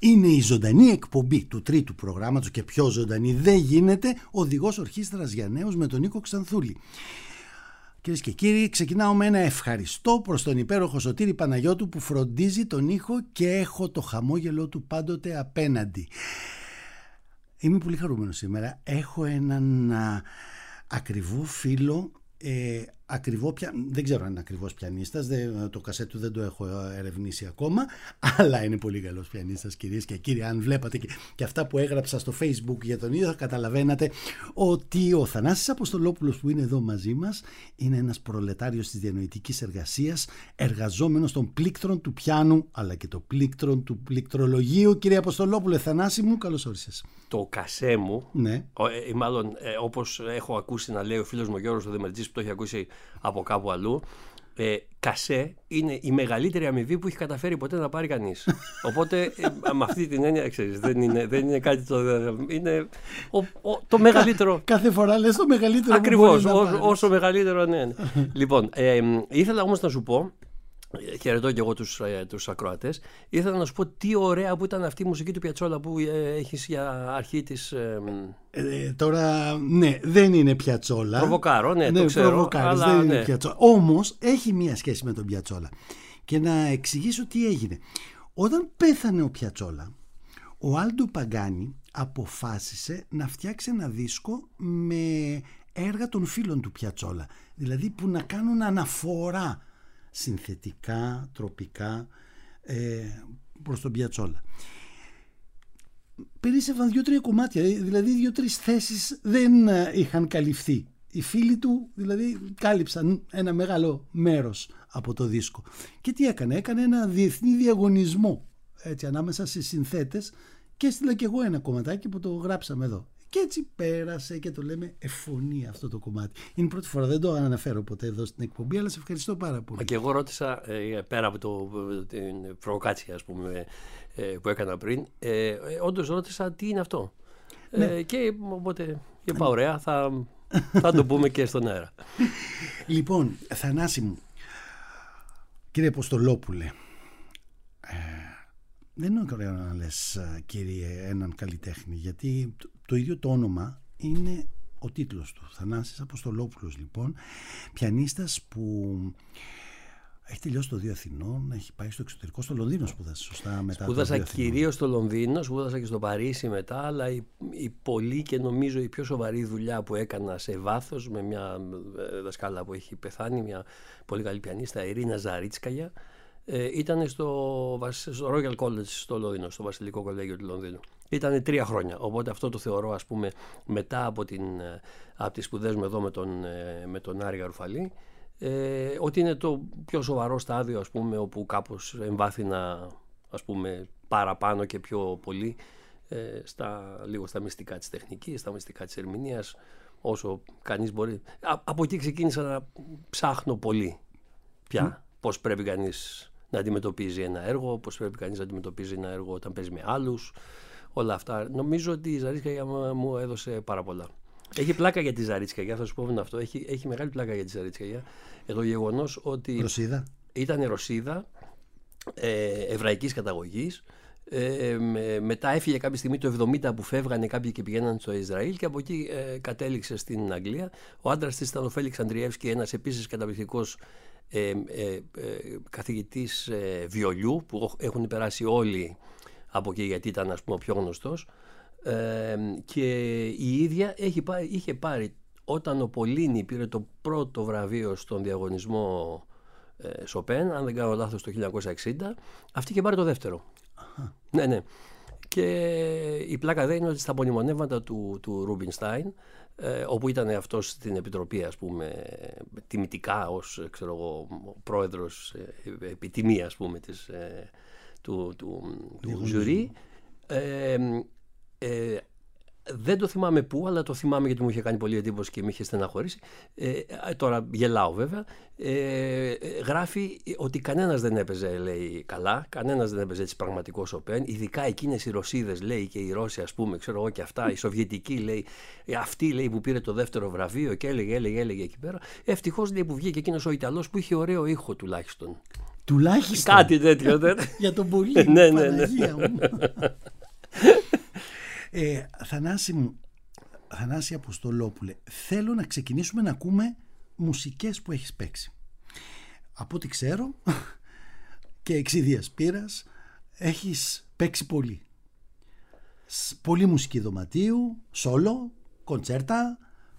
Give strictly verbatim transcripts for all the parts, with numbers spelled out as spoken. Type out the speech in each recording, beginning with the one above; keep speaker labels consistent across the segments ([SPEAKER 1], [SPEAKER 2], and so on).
[SPEAKER 1] Είναι η ζωντανή εκπομπή του τρίτου προγράμματος και πιο ζωντανή δεν γίνεται, οδηγός ορχήστρας για νέους με τον Νίκο Ξανθούλη. Κυρίες και κύριοι, ξεκινάω με ένα ευχαριστώ προς τον υπέροχο Σωτήρη Παναγιώτου που φροντίζει τον ήχο και έχω το χαμόγελό του πάντοτε απέναντι. Είμαι πολύ χαρούμενος σήμερα. Έχω έναν α, ακριβό φίλο, ε, ακριβό πια... δεν ξέρω αν είναι ακριβώς πιανίστας, δεν, το κασέτ του δεν το έχω ερευνήσει ακόμα, αλλά είναι πολύ καλός πιανίστας, κυρίες και κύριοι. Αν βλέπατε και, και αυτά που έγραψα στο Facebook για τον ίδιο, θα καταλαβαίνατε ότι ο Θανάσης Αποστολόπουλος που είναι εδώ μαζί μας είναι ένας προλετάριος της διανοητικής εργασίας, εργαζόμενος των πλήκτρων του πιάνου αλλά και των πλήκτρων του πληκτρολογίου. Κύριε Αποστολόπουλε, Θανάση μου, καλώς όρισες.
[SPEAKER 2] Το κασέ μου,
[SPEAKER 1] ναι.
[SPEAKER 2] ε, μάλλον ε, όπως έχω ακούσει να λέει ο φίλος μου Γιώργος ο Δεμερτζής που το έχει ακούσει από κάπου αλλού, ε, κασέ είναι η μεγαλύτερη αμοιβή που έχει καταφέρει ποτέ να πάρει κανείς. Οπότε ε, με αυτή την έννοια, ξέρεις, δεν είναι, δεν είναι κάτι το... είναι ο, ο, το μεγαλύτερο...
[SPEAKER 1] Κάθε φορά λες το μεγαλύτερο.
[SPEAKER 2] Ακριβώς, ό, όσο μεγαλύτερο, ναι. ναι. Λοιπόν, ε, ήθελα όμως να σου πω, χαιρετώ και εγώ τους, ε, τους ακροατές, ήθελα να σου πω τι ωραία που ήταν αυτή η μουσική του Πιατσόλα που ε, έχεις για αρχή της... Ε,
[SPEAKER 1] ε, τώρα, ναι, δεν είναι Πιατσόλα.
[SPEAKER 2] Προβοκάρω, ναι,
[SPEAKER 1] ναι
[SPEAKER 2] το ξέρω.
[SPEAKER 1] Προβοκάρεις,
[SPEAKER 2] αλλά,
[SPEAKER 1] δεν είναι
[SPEAKER 2] ναι.
[SPEAKER 1] Πιατσόλα. Όμως έχει μία σχέση με τον Πιατσόλα. Και να εξηγήσω τι έγινε. Όταν πέθανε ο Πιατσόλα, ο Άλντο Παγκάνι αποφάσισε να φτιάξει ένα δίσκο με έργα των φίλων του Πιατσόλα. Δηλαδή που να κάνουν αναφορά συνθετικά, τροπικά ε, προς τον Πιατσόλα. Περίσσευαν δύο-τρία κομμάτια, δηλαδή δύο-τρεις θέσεις δεν είχαν καλυφθεί. Οι φίλοι του δηλαδή κάλυψαν ένα μεγάλο μέρος από το δίσκο. Και τι έκανε, έκανε ένα διεθνή διαγωνισμό έτσι, ανάμεσα στις συνθέτες και έστειλα και εγώ ένα κομματάκι που το γράψαμε εδώ. Και έτσι πέρασε και το λέμε εφωνή αυτό το κομμάτι. Είναι η πρώτη φορά, δεν το αναφέρω ποτέ εδώ στην εκπομπή, αλλά σε ευχαριστώ πάρα πολύ.
[SPEAKER 2] Και εγώ ρώτησα, ε, πέρα από το, την προβοκάτσια ας πούμε, ε, που έκανα πριν, ε, ε, όντως ρώτησα τι είναι αυτό. Ναι. Ε, και οπότε είπα ωραία, θα, θα το πούμε και στον αέρα.
[SPEAKER 1] Λοιπόν, Θανάση μου, κύριε Αποστολόπουλε, ε, δεν είναι ωραίο να λες κύριε έναν καλλιτέχνη, γιατί το, το ίδιο το όνομα είναι ο τίτλος του. Θανάσης Αποστολόπουλος λοιπόν, πιανίστας που έχει τελειώσει το Δύο Αθηνών, έχει πάει στο εξωτερικό, στο Λονδίνο σπούδασε σωστά μετά.
[SPEAKER 2] Σπούδασα κυρίως στο Λονδίνο, σπούδασα και στο Παρίσι μετά, αλλά η, η πολύ και νομίζω η πιο σοβαρή δουλειά που έκανα σε βάθος με μια δασκάλα που έχει πεθάνει, μια πολύ καλή πιανίστα, Ιρίνα Ζαρίτσκαγια, Ε, ήταν στο, στο Royal College στο Λονδίνο, στο Βασιλικό Κολέγιο του Λονδίνου. Ήταν τρία χρόνια, οπότε αυτό το θεωρώ ας πούμε μετά από, την, από τις σπουδές μου εδώ με τον, με τον Άρη Γαρουφαλή, ε, ότι είναι το πιο σοβαρό στάδιο ας πούμε όπου κάπως εμβάθυνα ας πούμε παραπάνω και πιο πολύ ε, στα, λίγο στα μυστικά της τεχνικής, στα μυστικά της ερμηνείας, όσο κανείς μπορεί. Α, από εκεί ξεκίνησα να ψάχνω πολύ πια mm. πώς πρέπει κανείς να αντιμετωπίζει ένα έργο, πώς πρέπει κανείς να αντιμετωπίζει ένα έργο όταν παίζει με άλλους, όλα αυτά. Νομίζω ότι η Ζαρίτσκαγια μου έδωσε πάρα πολλά. Έχει πλάκα για τη Ζαρίτσκαγια, θα σου πω αυτό. Έχει, έχει μεγάλη πλάκα για τη Ζαρίτσκαγια. Το γεγονός ότι
[SPEAKER 1] Ρωσίδα.
[SPEAKER 2] ήταν Ρωσίδα, ε, εβραϊκής καταγωγής. Ε, με, μετά έφυγε κάποια στιγμή το εβδομήντα που φεύγανε κάποιοι και πηγαίναν στο Ισραήλ και από εκεί ε, κατέληξε στην Αγγλία. Ο άντρας της ήταν ο Φέλιξ Αντριεύσκη, ένας επίσης καταπληκτικός Ε, ε, ε, καθηγητής ε, βιολιού που έχουν περάσει όλοι από εκεί γιατί ήταν ας πούμε ο πιο γνωστός, ε, και η ίδια έχει πάρει, είχε πάρει όταν ο Πολίνι πήρε το πρώτο βραβείο στον διαγωνισμό ε, Σοπέν, αν δεν κάνω λάθος το χίλια εννιακόσια εξήντα, αυτή είχε πάρει το δεύτερο. Αχα. Ναι, ναι. Και η πλάκα δεν είναι ότι στα απονημονεύματα του, του Ρούμπινστάιν, Ε, όπου ήταν αυτός στην επιτροπή ας πούμε τιμητικά ως ξέρω εγώ, πρόεδρος ε, επιτιμή ας πούμε της, ε, του, του, του ζουρί, ε, ε, δεν το θυμάμαι πού, αλλά το θυμάμαι γιατί μου είχε κάνει πολύ εντύπωση και με είχε στεναχωρήσει. Ε, τώρα γελάω βέβαια. Ε, γράφει ότι κανένας δεν έπαιζε, λέει, καλά, κανένας δεν έπαιζε έτσι πραγματικό Σοπέν. Ειδικά εκείνες οι Ρωσίδες, λέει, και οι Ρώσοι, ας πούμε, ξέρω εγώ και αυτά, οι Σοβιετικοί, λέει, αυτή, λέει, που πήρε το δεύτερο βραβείο και έλεγε, έλεγε, έλεγε εκεί πέρα. Ευτυχώς, λέει, που βγήκε εκείνος ο Ιταλός που είχε ωραίο ήχο τουλάχιστον.
[SPEAKER 1] Τουλάχιστον.
[SPEAKER 2] Κάτι τέτοιο. Ναι.
[SPEAKER 1] Για τον πολύ.
[SPEAKER 2] Ναι, ναι, ναι.
[SPEAKER 1] Παναγία μου. ε, Θανάση μου, Θανάση Αποστολόπουλε, θέλω να ξεκινήσουμε να ακούμε μουσικές που έχεις παίξει. Από ό,τι ξέρω και εξιδίας πείρας, έχεις παίξει πολύ. Πολύ μουσική δωματίου, σόλο, κοντσέρτα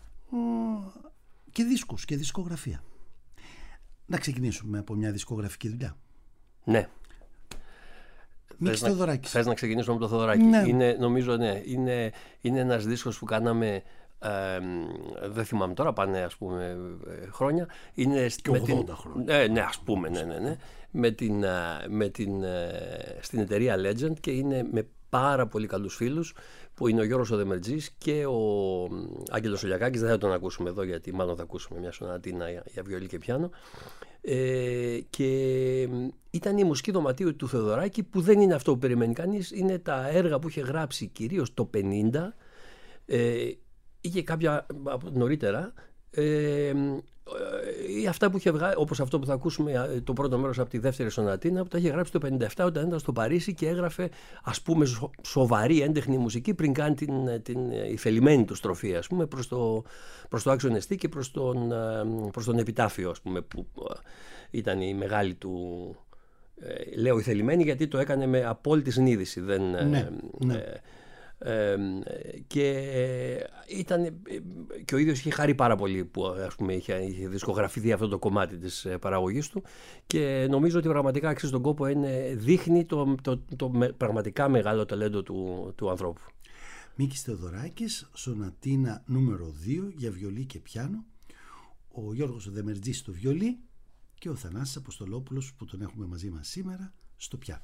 [SPEAKER 1] και δίσκους και δισκογραφία. Να ξεκινήσουμε από μια δισκογραφική δουλειά.
[SPEAKER 2] Ναι.
[SPEAKER 1] Μίκης Θεοδωράκης.
[SPEAKER 2] Θες να ξεκινήσουμε από το Θεοδωράκη.
[SPEAKER 1] Ναι.
[SPEAKER 2] Είναι, νομίζω, ναι. Είναι, είναι ένας δίσκος που κάναμε, ε, δεν θυμάμαι τώρα, πάνε ας πούμε χρόνια. Είναι
[SPEAKER 1] και
[SPEAKER 2] με
[SPEAKER 1] ογδόντα
[SPEAKER 2] την,
[SPEAKER 1] χρόνια.
[SPEAKER 2] Ναι, ναι, ας πούμε, ναι, ναι, ναι. Με την, με την, στην εταιρεία Legend, και είναι με πάρα πολύ καλούς φίλους, που είναι ο Γιώργος ο Δεμερτζής και ο Άγγελος Ολιακάκης. Δεν θα τον ακούσουμε εδώ, γιατί μάλλον θα ακούσουμε μια σονατίνα για βιολί και πιάνο. Ε, και ήταν η μουσική δωματίου του Θεοδωράκη, που δεν είναι αυτό που περιμένει κανείς. Είναι τα έργα που είχε γράψει κυρίως το πενήντα, ε, είχε κάποια νωρίτερα, ε, ή αυτά που είχε βγάλει, όπως αυτό που θα ακούσουμε το πρώτο μέρος από τη δεύτερη σονατίνα, που τα είχε γράψει το πενήντα επτά όταν ήταν στο Παρίσι και έγραφε, ας πούμε, σοβαρή έντεχνη μουσική πριν κάνει την, την η θελημένη του στροφή, ας πούμε, προς το, προς το άξιο εστί και προς τον, προς τον επιτάφιο, ας πούμε, που ήταν η μεγάλη του, ε, λέω η θελημένη γιατί το έκανε με απόλυτη συνείδηση, δεν,
[SPEAKER 1] ναι, ναι.
[SPEAKER 2] Ε, Ε, και ήταν, και ο ίδιος είχε χαρεί πάρα πολύ που, ας πούμε, είχε, είχε δισκογραφηθεί αυτό το κομμάτι της παραγωγής του, και νομίζω ότι πραγματικά αξίζει τον κόπο. Είναι, δείχνει το, το, το, το πραγματικά μεγάλο ταλέντο του, του ανθρώπου.
[SPEAKER 1] Μίκης Θεοδωράκης, σονατίνα νούμερο δύο για βιολί και πιάνο, ο Γιώργος Δεμερτζής στο βιολί και ο Θανάσης Αποστολόπουλος, που τον έχουμε μαζί μας σήμερα, στο πιάνο.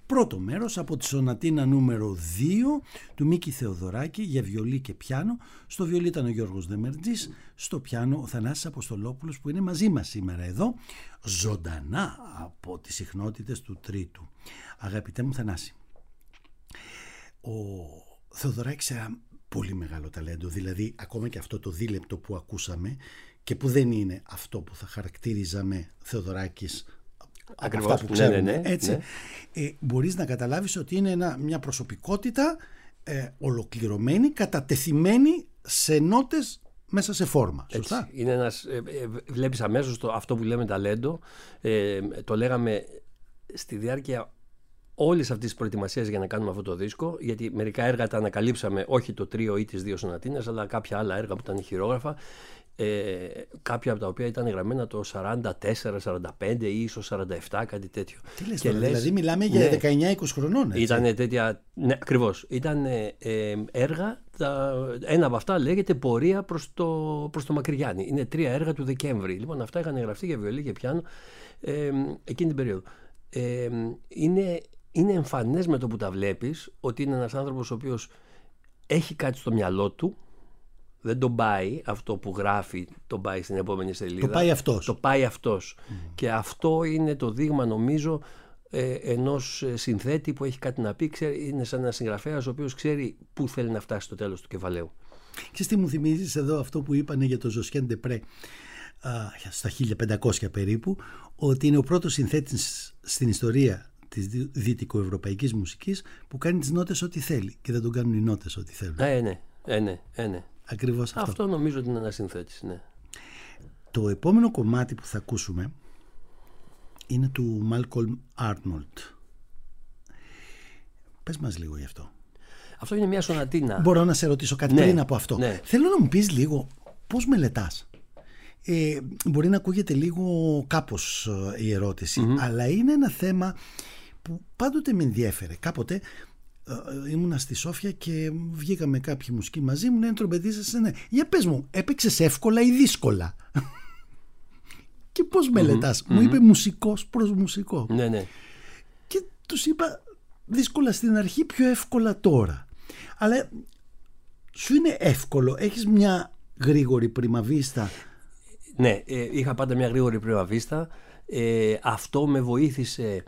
[SPEAKER 1] Πρώτο μέρος από τη σονατίνα νούμερο δύο του Μίκη Θεοδωράκη για βιολί και πιάνο. Στο βιολί ήταν ο Γιώργος Δεμερτζής, στο πιάνο ο Θανάσης Αποστολόπουλος, που είναι μαζί μας σήμερα εδώ, ζωντανά από τις συχνότητες του Τρίτου. Αγαπητέ μου Θανάση, ο Θεοδωράκης era πολύ μεγάλο ταλέντο, δηλαδή ακόμα και αυτό το δίλεπτο που ακούσαμε και που δεν είναι αυτό που θα χαρακτήριζαμε Θεοδωράκης από αυτά που ξέρουμε, ναι, ναι, ναι, έτσι, ναι. Ε, μπορείς να καταλάβεις ότι είναι ένα, μια προσωπικότητα ε, ολοκληρωμένη, κατατεθειμένη σε νότες μέσα σε φόρμα. Σωστά.
[SPEAKER 2] Έτσι, είναι ένας, ε, ε, βλέπεις αμέσως το, αυτό που λέμε ταλέντο, ε, το λέγαμε στη διάρκεια όλης αυτής της προετοιμασίας για να κάνουμε αυτό το δίσκο, γιατί μερικά έργα τα ανακαλύψαμε, όχι το τρίο ή τις δύο σονατίνες, αλλά κάποια άλλα έργα που ήταν χειρόγραφα, ε, κάποια από τα οποία ήταν γραμμένα το σαράντα τέσσερα σαράντα πέντε ή ίσως σαράντα επτά, κάτι τέτοιο.
[SPEAKER 1] Τι λες τώρα, λες, δηλαδή μιλάμε για ναι, δεκαεννιά είκοσι χρονών, έτσι.
[SPEAKER 2] Ήταν τέτοια, ναι, ακριβώς. Ήταν ε, ε, έργα, τα, ένα από αυτά λέγεται Πορεία προς το, προς το Μακρυγιάννη. Είναι τρία έργα του Δεκέμβρη. Λοιπόν, αυτά είχαν γραφτεί για βιολί και πιάνο ε, εκείνη την περίοδο. Ε, είναι... Είναι εμφανές με το που τα βλέπεις ότι είναι ένας άνθρωπος ο οποίος έχει κάτι στο μυαλό του, δεν τον πάει αυτό που γράφει, τον πάει στην επόμενη σελίδα.
[SPEAKER 1] Το πάει αυτός.
[SPEAKER 2] Το πάει αυτός. Mm. Και αυτό είναι το δείγμα, νομίζω, ε, ενός συνθέτη που έχει κάτι να πει. Ξέρει, είναι σαν ένας συγγραφέας ο οποίος ξέρει πού θέλει να φτάσει στο τέλος του κεφαλαίου.
[SPEAKER 1] Και τι μου θυμίζεις εδώ αυτό που είπανε για το Ζωσιέν Ντεπρέ στα χίλια πεντακόσια περίπου, ότι είναι ο πρώτος συνθέτης στην ιστορία της δυτικοευρωπαϊκής μουσικής που κάνει τις νότες ό,τι θέλει και δεν τον κάνουν οι νότες ό,τι θέλουν.
[SPEAKER 2] Ε, ναι, ε, ναι, ε, ναι.
[SPEAKER 1] Ακριβώς αυτό.
[SPEAKER 2] Αυτό νομίζω ότι είναι ένα συνθέτης, ναι.
[SPEAKER 1] Το επόμενο κομμάτι που θα ακούσουμε είναι του Μάλκολμ Άρνολτ. Πες μας λίγο γι' αυτό.
[SPEAKER 2] Αυτό είναι μια σονατίνα.
[SPEAKER 1] Μπορώ να σε ρωτήσω κάτι ναι, πριν από αυτό.
[SPEAKER 2] Ναι.
[SPEAKER 1] Θέλω να μου πεις λίγο πώς μελετάς. Ε, μπορεί να ακούγεται λίγο κάπως η ερώτηση, mm-hmm. αλλά είναι ένα θέμα που πάντοτε με ενδιέφερε. Κάποτε ε, ήμουνα στη Σόφια και βγήκαμε κάποιοι μουσικοί μαζί μου, λένε τρομπετίστας, ναι. Για πες μου, έπαιξες εύκολα ή δύσκολα? Και πώς μελετάς? Mm-hmm. Μου είπε μουσικός προς μουσικό.
[SPEAKER 2] Ναι, ναι.
[SPEAKER 1] Και τους είπα δύσκολα στην αρχή, πιο εύκολα τώρα. Αλλά σου είναι εύκολο, έχεις μια γρήγορη πριμαβίστα?
[SPEAKER 2] Ναι, ε, είχα πάντα μια γρήγορη πριμαβίστα. Ε, αυτό με βοήθησε.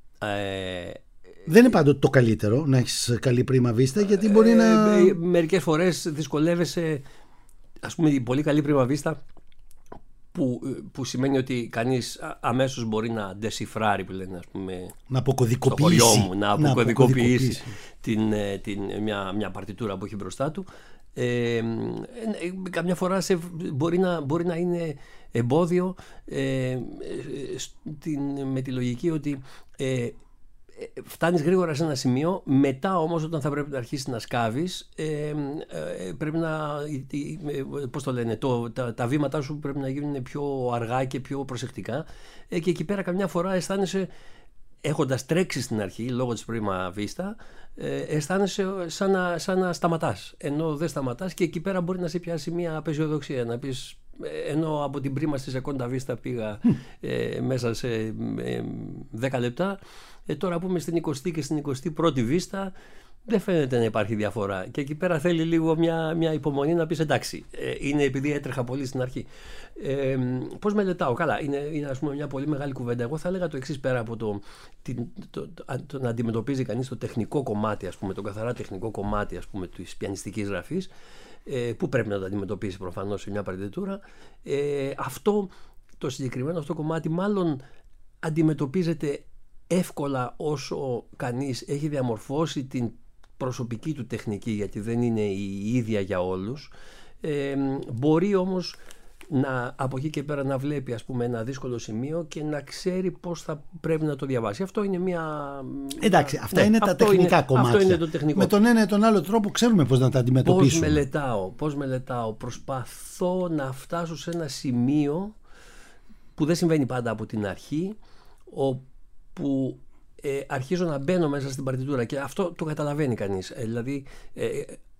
[SPEAKER 2] Ε,
[SPEAKER 1] Δεν είναι πάντοτε το καλύτερο να έχεις καλή πριμαβίστα, γιατί μπορεί ε, να...
[SPEAKER 2] Ε, μερικές φορές δυσκολεύεσαι. Ας πούμε, η πολύ καλή πριμαβίστα που, που σημαίνει ότι κανείς αμέσως μπορεί να ντεσιφράρει, που λένε, ας πούμε,
[SPEAKER 1] να αποκωδικοποιήσει,
[SPEAKER 2] στο χωριό μου, να αποκωδικοποιήσει,
[SPEAKER 1] να αποκωδικοποιήσει.
[SPEAKER 2] Την, την, μια, μια παρτιτούρα που έχει μπροστά του. Ε, ε, καμιά φορά σε, μπορεί, να, μπορεί να είναι εμπόδιο ε, στην, με τη λογική ότι ε, φτάνεις γρήγορα σε ένα σημείο, μετά όμως όταν θα πρέπει να αρχίσεις να σκάβεις ε, ε, πρέπει να ε, πώς το λένε, το, τα, τα βήματά σου πρέπει να γίνουν πιο αργά και πιο προσεκτικά ε, και εκεί πέρα καμιά φορά αισθάνεσαι, έχοντας τρέξει στην αρχή λόγω της πρίμα βίστα, ε, αισθάνεσαι σαν να, σαν να σταματάς, ενώ δεν σταματάς και εκεί πέρα μπορεί να σε πιάσει μια απεσιοδοξία, να πεις, ενώ από την πρίμα στη σεκόντα βίστα πήγα ε, μέσα σε ε, δέκα λεπτά, ε, τώρα πούμε στην εικοστή και στην εικοστή πρώτη βίστα δεν φαίνεται να υπάρχει διαφορά και εκεί πέρα θέλει λίγο μια, μια υπομονή να πεις εντάξει, ε, είναι επειδή έτρεχα πολύ στην αρχή. Ε, πώς μελετάω? Καλά, είναι, είναι ας πούμε μια πολύ μεγάλη κουβέντα. Εγώ θα έλεγα το εξής, πέρα από το, την, το, το, το, το να αντιμετωπίζει κανείς το τεχνικό κομμάτι, ας πούμε, το καθαρά τεχνικό κομμάτι, ας πούμε, της πιανιστικής γραφής, ε, που πρέπει να το αντιμετωπίσει προφανώς σε μια παρτιτούρα, ε, αυτό το συγκεκριμένο αυτό κομμάτι μάλλον αντιμετωπίζεται εύκολα όσο κανείς έχει διαμορφώσει την προσωπική του τεχνική, γιατί δεν είναι η ίδια για όλους. Ε, μπορεί όμως να, από εκεί και πέρα να βλέπει, ας πούμε, ένα δύσκολο σημείο και να ξέρει πώς θα πρέπει να το διαβάσει. Αυτό είναι μια...
[SPEAKER 1] Εντάξει, αυτά ναι, είναι τα τεχνικά είναι, κομμάτια.
[SPEAKER 2] Αυτό είναι το τεχνικό.
[SPEAKER 1] Με τον ένα ή τον άλλο τρόπο ξέρουμε πώς να τα αντιμετωπίσουμε.
[SPEAKER 2] Πώς μελετάω, πώς μελετάω. Προσπαθώ να φτάσω σε ένα σημείο που δεν συμβαίνει πάντα από την αρχή, όπου ε, αρχίζω να μπαίνω μέσα στην παρτιτούρα και αυτό το καταλαβαίνει κανείς. Ε, δηλαδή, ε,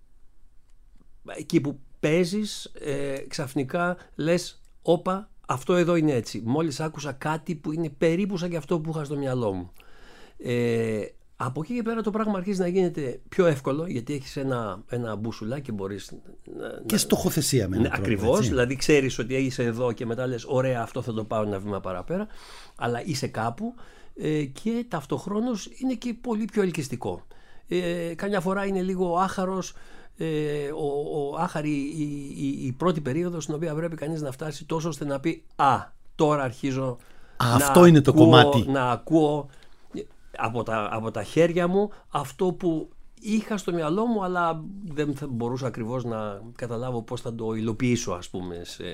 [SPEAKER 2] εκεί που παίζεις, ε, ξαφνικά λες, όπα, αυτό εδώ είναι έτσι. Μόλις άκουσα κάτι που είναι περίπου σαν και αυτό που είχα στο μυαλό μου. Ε, Από εκεί και πέρα το πράγμα αρχίζει να γίνεται πιο εύκολο, γιατί έχεις ένα, ένα μπουσουλάκι και μπορείς να,
[SPEAKER 1] και στοχοθεσία με έναν τρόπο,
[SPEAKER 2] ακριβώς,
[SPEAKER 1] έτσι.
[SPEAKER 2] δηλαδή ξέρεις ότι είσαι εδώ και μετά λες ωραία, αυτό θα το πάω ένα βήμα παραπέρα, αλλά είσαι κάπου ε, και ταυτοχρόνως είναι και πολύ πιο ελκυστικό. Ε, καμιά φορά είναι λίγο άχαρος, ε, ο, ο άχαρη η, η, η πρώτη περίοδος στην οποία πρέπει κανείς να φτάσει τόσο ώστε να πει «Α, τώρα αρχίζω
[SPEAKER 1] Α,
[SPEAKER 2] να
[SPEAKER 1] αυτό είναι το
[SPEAKER 2] ακούω,
[SPEAKER 1] κομμάτι.
[SPEAKER 2] να ακούω από τα, από τα χέρια μου αυτό που είχα στο μυαλό μου, αλλά δεν θα μπορούσα ακριβώς να καταλάβω πώς θα το υλοποιήσω, ας πούμε, σε,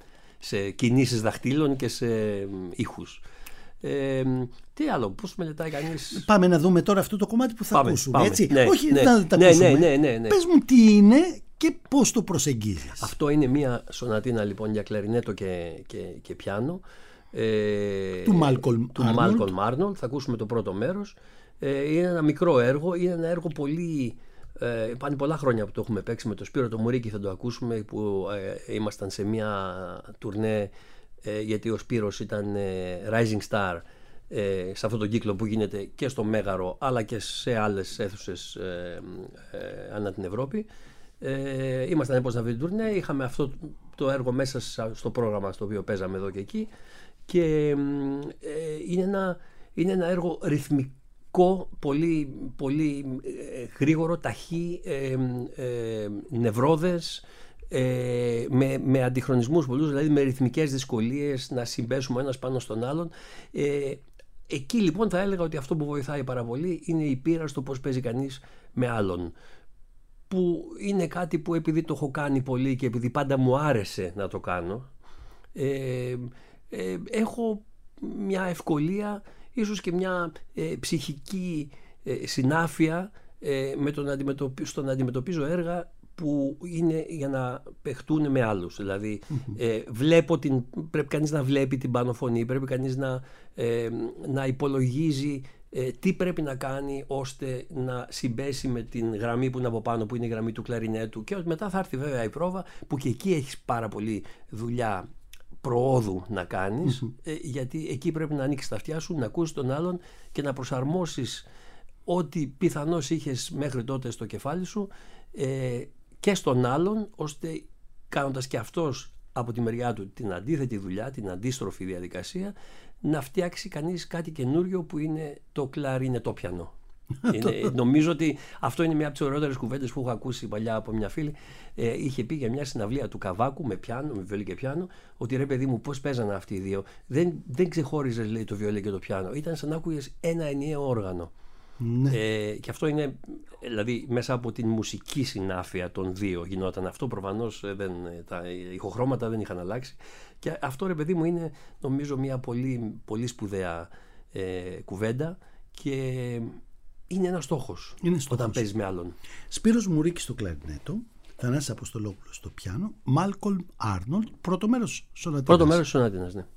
[SPEAKER 2] σε κινήσεις δαχτύλων και σε ήχους». Ε, τι άλλο, πώς μελετάει κανείς?
[SPEAKER 1] Πάμε να δούμε τώρα αυτό το κομμάτι που θα
[SPEAKER 2] πάμε,
[SPEAKER 1] ακούσουμε,
[SPEAKER 2] πάμε.
[SPEAKER 1] έτσι.
[SPEAKER 2] Ναι,
[SPEAKER 1] Όχι
[SPEAKER 2] ναι,
[SPEAKER 1] να τα
[SPEAKER 2] ναι,
[SPEAKER 1] ακούσουμε.
[SPEAKER 2] ναι, ναι, ναι, ναι.
[SPEAKER 1] Πες μου τι είναι και πώς το προσεγγίζεις.
[SPEAKER 2] Αυτό είναι μια σονατίνα λοιπόν για κλαρινέτο και, και, και πιάνο. Ε,
[SPEAKER 1] του Μάλκολμ
[SPEAKER 2] Άρνολντ. Θα ακούσουμε το πρώτο μέρος. Ε, είναι ένα μικρό έργο, είναι ένα έργο πολύ... Ε, πάνε πολλά χρόνια που το έχουμε παίξει με το Σπύρο το Μουρίκη, θα το ακούσουμε, που ε, ήμασταν σε μια τουρνέ, ε, γιατί ο Σπύρος ήταν ε, Rising Star ε, σε αυτόν τον κύκλο που γίνεται και στο Μέγαρο αλλά και σε άλλες αίθουσες ε, ε, ανά την Ευρώπη. Ε, ήμασταν λοιπόν σε αυτή την τουρνέ, είχαμε αυτό το έργο μέσα στο πρόγραμμα στο οποίο παίζαμε εδώ και εκεί, και ε, είναι, ένα, είναι ένα έργο ρυθμικό, πολύ, πολύ ε, γρήγορο, ταχύ, ε, ε, νευρώδες, ε, με, με αντιχρονισμούς πολλούς, δηλαδή με ρυθμικές δυσκολίες να συμπέσουμε ο ένας πάνω στον άλλον. Ε, εκεί λοιπόν θα έλεγα ότι αυτό που βοηθάει πάρα πολύ είναι η πείρα στο πώς παίζει κανείς με άλλον, που είναι κάτι που επειδή το έχω κάνει πολύ και επειδή πάντα μου άρεσε να το κάνω, ε, ε, έχω μια ευκολία, ίσως και μια ε, ψυχική ε, συνάφεια ε, με το να αντιμετωπίζω, στο να αντιμετωπίζω έργα που είναι για να παιχτούν με άλλους. Δηλαδή ε, βλέπω την, πρέπει κανείς να βλέπει την πάνω φωνή, πρέπει κανείς να, ε, να υπολογίζει ε, τι πρέπει να κάνει ώστε να συμπέσει με την γραμμή που είναι από πάνω, που είναι η γραμμή του κλαρινέτου, και μετά θα έρθει βέβαια η πρόβα, που και εκεί έχεις πάρα πολύ δουλειά προόδου να κάνεις, mm-hmm. ε, γιατί εκεί πρέπει να ανοίξεις τα αυτιά σου, να ακούσεις τον άλλον και να προσαρμόσεις ό,τι πιθανώς είχες μέχρι τότε στο κεφάλι σου ε, και στον άλλον, ώστε κάνοντας και αυτός από τη μεριά του την αντίθετη δουλειά, την αντίστροφη διαδικασία, να φτιάξει κανείς κάτι καινούριο που είναι το κλαρινετό πιανό. Είναι, νομίζω ότι αυτό είναι μια από τις ωραιότερες κουβέντες που έχω ακούσει παλιά από μια φίλη. Ε, είχε πει για μια συναυλία του Καβάκου με πιάνο, με βιολί και πιάνο, ότι ρε παιδί μου, πώς παίζανε αυτοί οι δύο. Δεν, δεν ξεχώριζε, λέει, το βιολί και το πιάνο. Ήταν σαν να άκουγες ένα ενιαίο όργανο. Ναι. Ε, και αυτό είναι, δηλαδή, μέσα από την μουσική συνάφεια των δύο γινόταν αυτό. Προφανώς δεν, τα ηχοχρώματα δεν είχαν αλλάξει. Και αυτό, ρε παιδί μου, είναι νομίζω μια πολύ, πολύ σπουδαία ε, κουβέντα, και είναι ένας στόχος, είναι στόχος όταν παίζεις με άλλον.
[SPEAKER 1] Σπύρος Μουρίκης στο κλαρινέτο, Θανάσης Αποστολόπουλος στο πιάνο, Μάλκολμ Άρνολντ, πρώτο μέρος σονατίνας.
[SPEAKER 2] Πρώτο μέρος σονατίνας, ναι.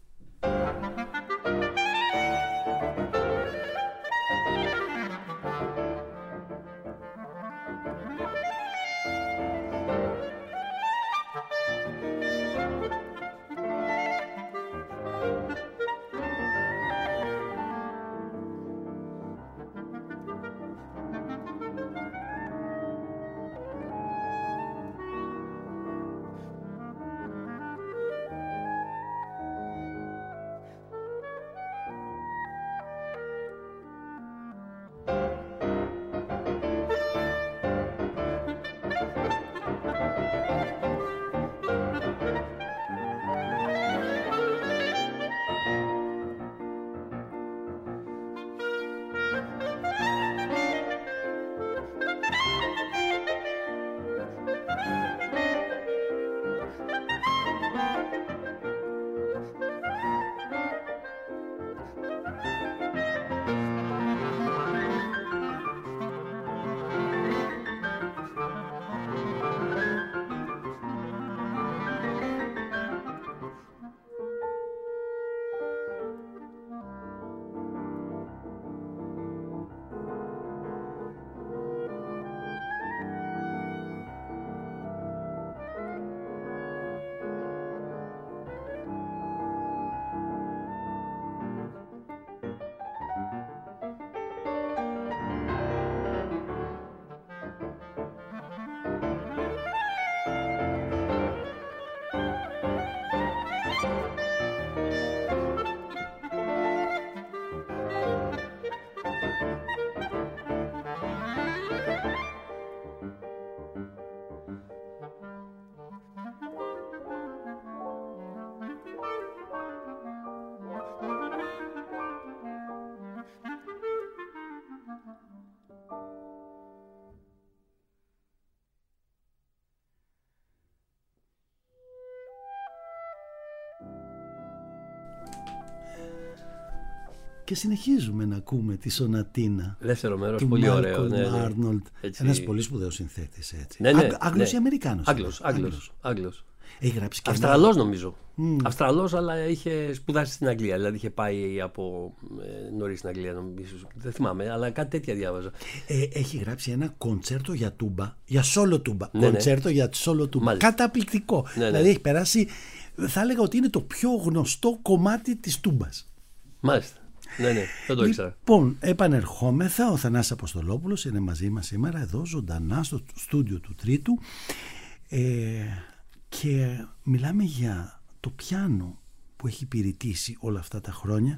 [SPEAKER 1] Και συνεχίζουμε να ακούμε τη Σονατίνα.
[SPEAKER 2] Δεύτερο μέρος, πολύ ωραίο.
[SPEAKER 1] Ναι, Άρνολτ.
[SPEAKER 2] Έτσι...
[SPEAKER 1] Ένας πολύ σπουδαίος συνθέτης.
[SPEAKER 2] Ναι, ναι,
[SPEAKER 1] Άγγλος
[SPEAKER 2] ναι.
[SPEAKER 1] ή Αμερικάνος?
[SPEAKER 2] Άγγλος. Άγγλος, Άγγλος.
[SPEAKER 1] Έχει γράψει και
[SPEAKER 2] Αυστραλός νομίζω.
[SPEAKER 1] Mm.
[SPEAKER 2] Αυστραλός, αλλά είχε σπουδάσει στην Αγγλία. Δηλαδή είχε πάει από ε, νωρίς στην Αγγλία, νομίζω. Δεν θυμάμαι, αλλά κάτι τέτοια διάβαζα.
[SPEAKER 1] Ε, έχει γράψει ένα κοντσέρτο για τούμπα, για σόλο τούμπα.
[SPEAKER 2] Ναι,
[SPEAKER 1] κοντσέρτο
[SPEAKER 2] ναι.
[SPEAKER 1] για σόλο τούμπα.
[SPEAKER 2] Μάλιστα.
[SPEAKER 1] Καταπληκτικό.
[SPEAKER 2] Ναι, ναι.
[SPEAKER 1] Δηλαδή έχει περάσει, θα έλεγα ότι είναι το πιο γνωστό κομμάτι της τούμπας.
[SPEAKER 2] Μάλιστα. Ναι, ναι, δεν το ήξερα.
[SPEAKER 1] Λοιπόν, επανερχόμεθα. Ο Θανάσης Αποστολόπουλος είναι μαζί μας σήμερα εδώ ζωντανά στο στούντιο του Τρίτου ε, και μιλάμε για το πιάνο που έχει υπηρετήσει όλα αυτά τα χρόνια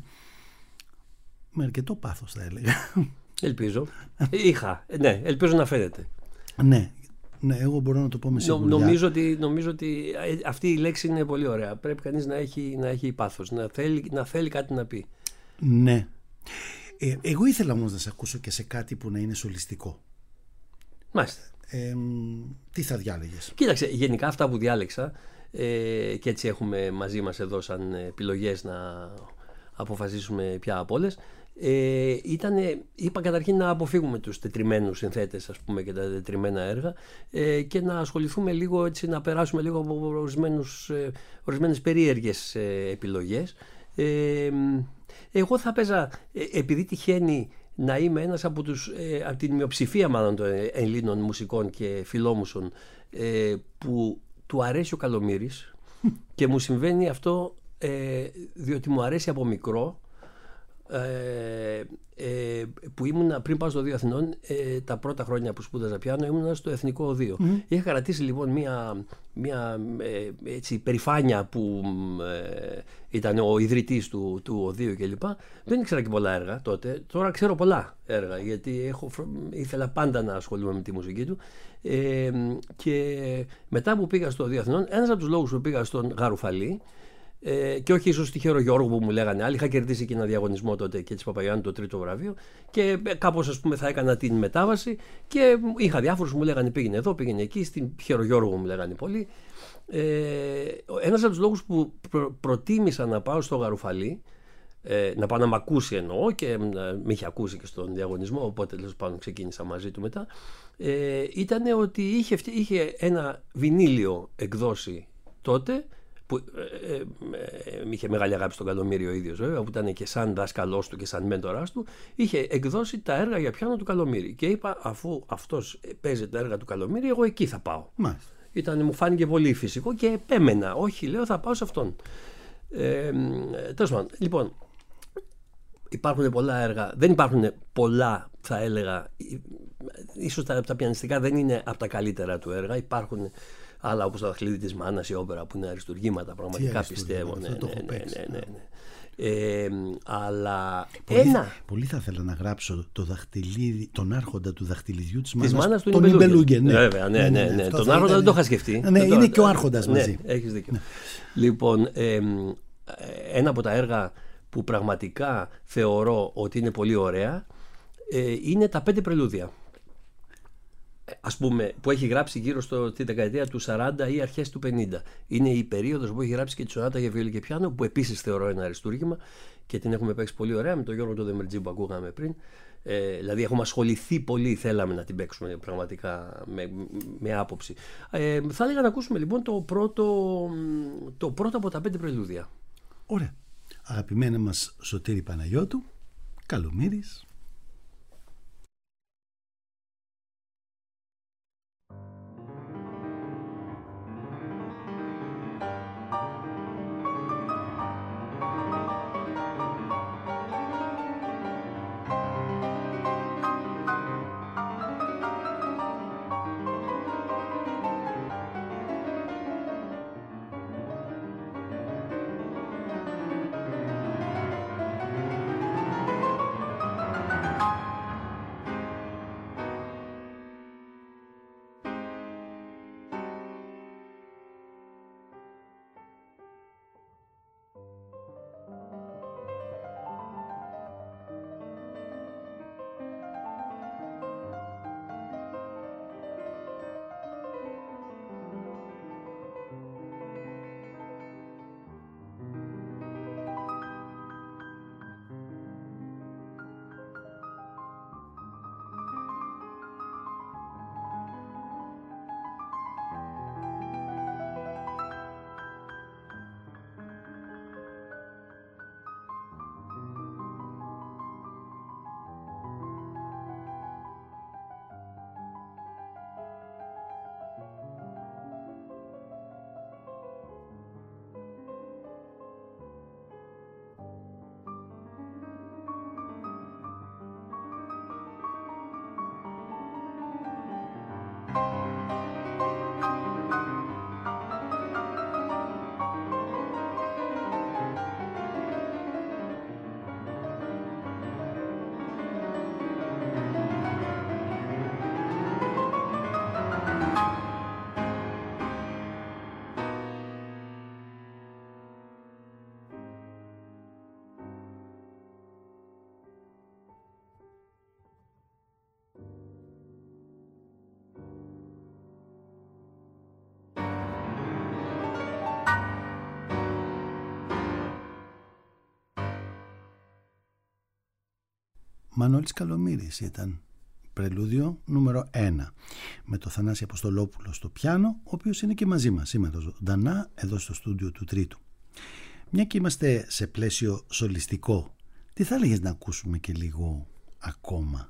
[SPEAKER 1] με αρκετό πάθος, θα έλεγα.
[SPEAKER 2] Ελπίζω. Είχα. Ναι, ελπίζω να φαίνεται.
[SPEAKER 1] Ναι. Ναι, εγώ μπορώ να το πω με σιγουριά.
[SPEAKER 2] Νομίζω ότι, νομίζω ότι αυτή η λέξη είναι πολύ ωραία. Πρέπει κανείς να έχει, να έχει πάθος, να θέλει, να θέλει κάτι να πει.
[SPEAKER 1] Ναι. Ε, εγώ ήθελα όμως να σε ακούσω και σε κάτι που να είναι σολιστικό.
[SPEAKER 2] Μάλιστα.
[SPEAKER 1] Ε, τι θα διάλεγες?
[SPEAKER 2] Κοίταξε, γενικά αυτά που διάλεξα ε, και έτσι έχουμε μαζί μας εδώ σαν επιλογές να αποφασίσουμε πια από όλες. Ε, ήτανε, είπα καταρχήν να αποφύγουμε τους τετριμένους συνθέτες, ας πούμε, και τα τετριμένα έργα ε, και να ασχοληθούμε λίγο, έτσι, να περάσουμε λίγο από ορισμένους, ε, ορισμένες περίεργες ε, επιλογές. Ε, εγώ θα παίζα, ε, επειδή τυχαίνει να είμαι ένας από, τους, ε, από την μειοψηφία μάλλον των Ελλήνων μουσικών και φιλόμουσων ε, που του αρέσει ο Καλομύρης και μου συμβαίνει αυτό ε, διότι μου αρέσει από μικρό. Ε, ε, που ήμουν πριν πάω στο Οδείο Αθηνών, ε, τα πρώτα χρόνια που σπούδαζα πιάνο ήμουν στο Εθνικό Οδείο. Mm. Είχα κρατήσει λοιπόν μια, μια ε, έτσι, περηφάνεια που ε, ήταν ο ιδρυτής του, του Οδείου κλπ. Δεν ήξερα και πολλά έργα τότε. Τώρα ξέρω πολλά έργα γιατί έχω, ήθελα πάντα να ασχολούμαι με τη μουσική του. Ε, και μετά που πήγα στο Οδείο Αθηνών, ένας από τους λόγους που πήγα στον Γαρουφαλή, Ε, και όχι ίσως τυχαίο Γιώργο που μου λέγανε άλλοι, είχα κερδίσει και ένα διαγωνισμό τότε και της Παπαγιάννη το τρίτο βραβείο και κάπως, ας πούμε, θα έκανα την μετάβαση και είχα διάφορους που μου λέγανε πήγαινε εδώ, πήγαινε εκεί, στην Χερογιώργο μου λέγανε πολύ. Ε, ένας από τους λόγους που προ, προτίμησα να πάω στο Γαρουφαλή, ε, να πάω να μ' ακούσει εννοώ και ε, με είχε ακούσει και στον διαγωνισμό, οπότε τέλος πάντων ξεκίνησα μαζί του μετά, ε, ήταν ότι είχε, είχε ένα βινίλιο εκδώσει τότε που ε, ε, ε, είχε μεγάλη αγάπη στον Καλομύρη ο ίδιος, βέβαια, που ήταν και σαν δάσκαλός του και σαν μέντορας του, είχε εκδώσει τα έργα για πιάνο του Καλομύρη και είπα, αφού αυτός παίζει τα έργα του Καλομύρη, εγώ εκεί θα πάω. Ήταν, μου φάνηκε πολύ φυσικό και επέμενα, όχι, λέω, θα πάω σε αυτόν. Ε, τέλος πάντων, λοιπόν, υπάρχουν πολλά έργα, δεν υπάρχουν πολλά, θα έλεγα, ίσως τα, τα πιανιστικά δεν είναι από τα καλύτερα του έργα, υπάρχουν άλλα όπως το Δαχτυλίδι της Μάνας, η όπερα που είναι αριστουργήματα, πραγματικά πιστεύω. Ναι, ναι, ναι, ναι, ναι, ναι. Ε, αλλά
[SPEAKER 1] πολύ,
[SPEAKER 2] ένα.
[SPEAKER 1] Πολύ θα ήθελα να γράψω το δαχτυλίδι, τον άρχοντα του δαχτυλιδιού της Μάνας,
[SPEAKER 2] Μάνας του
[SPEAKER 1] τον Ιμπελούγκεν.
[SPEAKER 2] Ναι. Βέβαια, ναι, ναι, ναι, ναι. Τον άρχοντα ήταν... δεν το είχα σκεφτεί.
[SPEAKER 1] Ναι, είναι το... και ο άρχοντας μαζί.
[SPEAKER 2] Ναι, έχεις δίκιο. Ναι. Λοιπόν, ε, ένα από τα έργα που πραγματικά θεωρώ ότι είναι πολύ ωραία ε, είναι τα πέντε πρελούδια. Ας πούμε, που έχει γράψει γύρω στο, στη δεκαετία του σαράντα ή αρχές του πενήντα. Είναι η περίοδος που έχει γράψει και τη σονάτα για βιολί και πιάνο, που επίσης θεωρώ ένα αριστούργημα και την έχουμε παίξει πολύ ωραία με τον Γιώργο τον Δεμερτζή που ακούγαμε πριν. Ε, δηλαδή έχουμε ασχοληθεί πολύ, θέλαμε να την παίξουμε πραγματικά με, με άποψη. Ε, θα έλεγα να ακούσουμε λοιπόν το πρώτο, το πρώτο από τα πέντε πρελούδια.
[SPEAKER 1] Ωραία. Αγαπημένα μας Σωτήρη Παναγιώτου, Καλομύρης. Μανώλης Καλομύρης ήταν πρελούδιο νούμερο ένα, με το Θανάση Αποστολόπουλο στο πιάνο, ο οποίος είναι και μαζί μας σήμερα ζωντανά εδώ στο στούντιο του Τρίτου. Μια και είμαστε σε πλαίσιο σολιστικό, τι θα έλεγες να ακούσουμε και λίγο ακόμα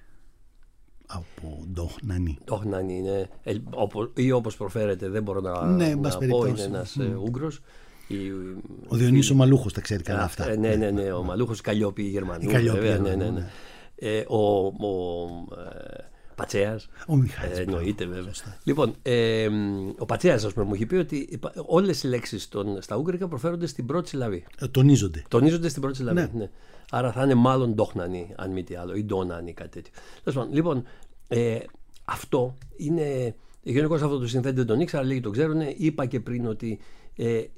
[SPEAKER 1] από Ντόχνανι?
[SPEAKER 2] Ντόχνανι είναι, ή όπως προφέρεται, δεν μπορώ να,
[SPEAKER 1] ναι,
[SPEAKER 2] να πω, είναι ένας mm. Ούγγρος. Η,
[SPEAKER 1] ο Διονύσης ο Μαλούχος τα ξέρει καλά αυτά.
[SPEAKER 2] Ναι, ναι, ναι, ο Μαλούχος, Καλλιόπη Γερμανού.
[SPEAKER 1] Βέβαια, ναι, ναι, ναι.
[SPEAKER 2] Ε, ο ο ε, Πατσέας.
[SPEAKER 1] Ο Μιχάλης.
[SPEAKER 2] Ε, εννοείται βέβαια. Λοιπόν, ε, ο Πατσέας, ας πούμε, μου έχει πει ότι όλες οι λέξεις των, στα Ούγγρικα προφέρονται στην πρώτη συλλαβή.
[SPEAKER 1] Ε, τονίζονται.
[SPEAKER 2] Τονίζονται στην πρώτη συλλαβή.
[SPEAKER 1] Ναι.
[SPEAKER 2] Ναι. Άρα θα είναι μάλλον Ντόχνανι, αν μη τι άλλο, ή Ντόνανι, κάτι τέτοιο. Λοιπόν, ε, αυτό είναι. Γενικώς αυτό το συνθέτη δεν τον ήξερα, λίγοι το ξέρουν. Είπα και πριν ότι ε, ε,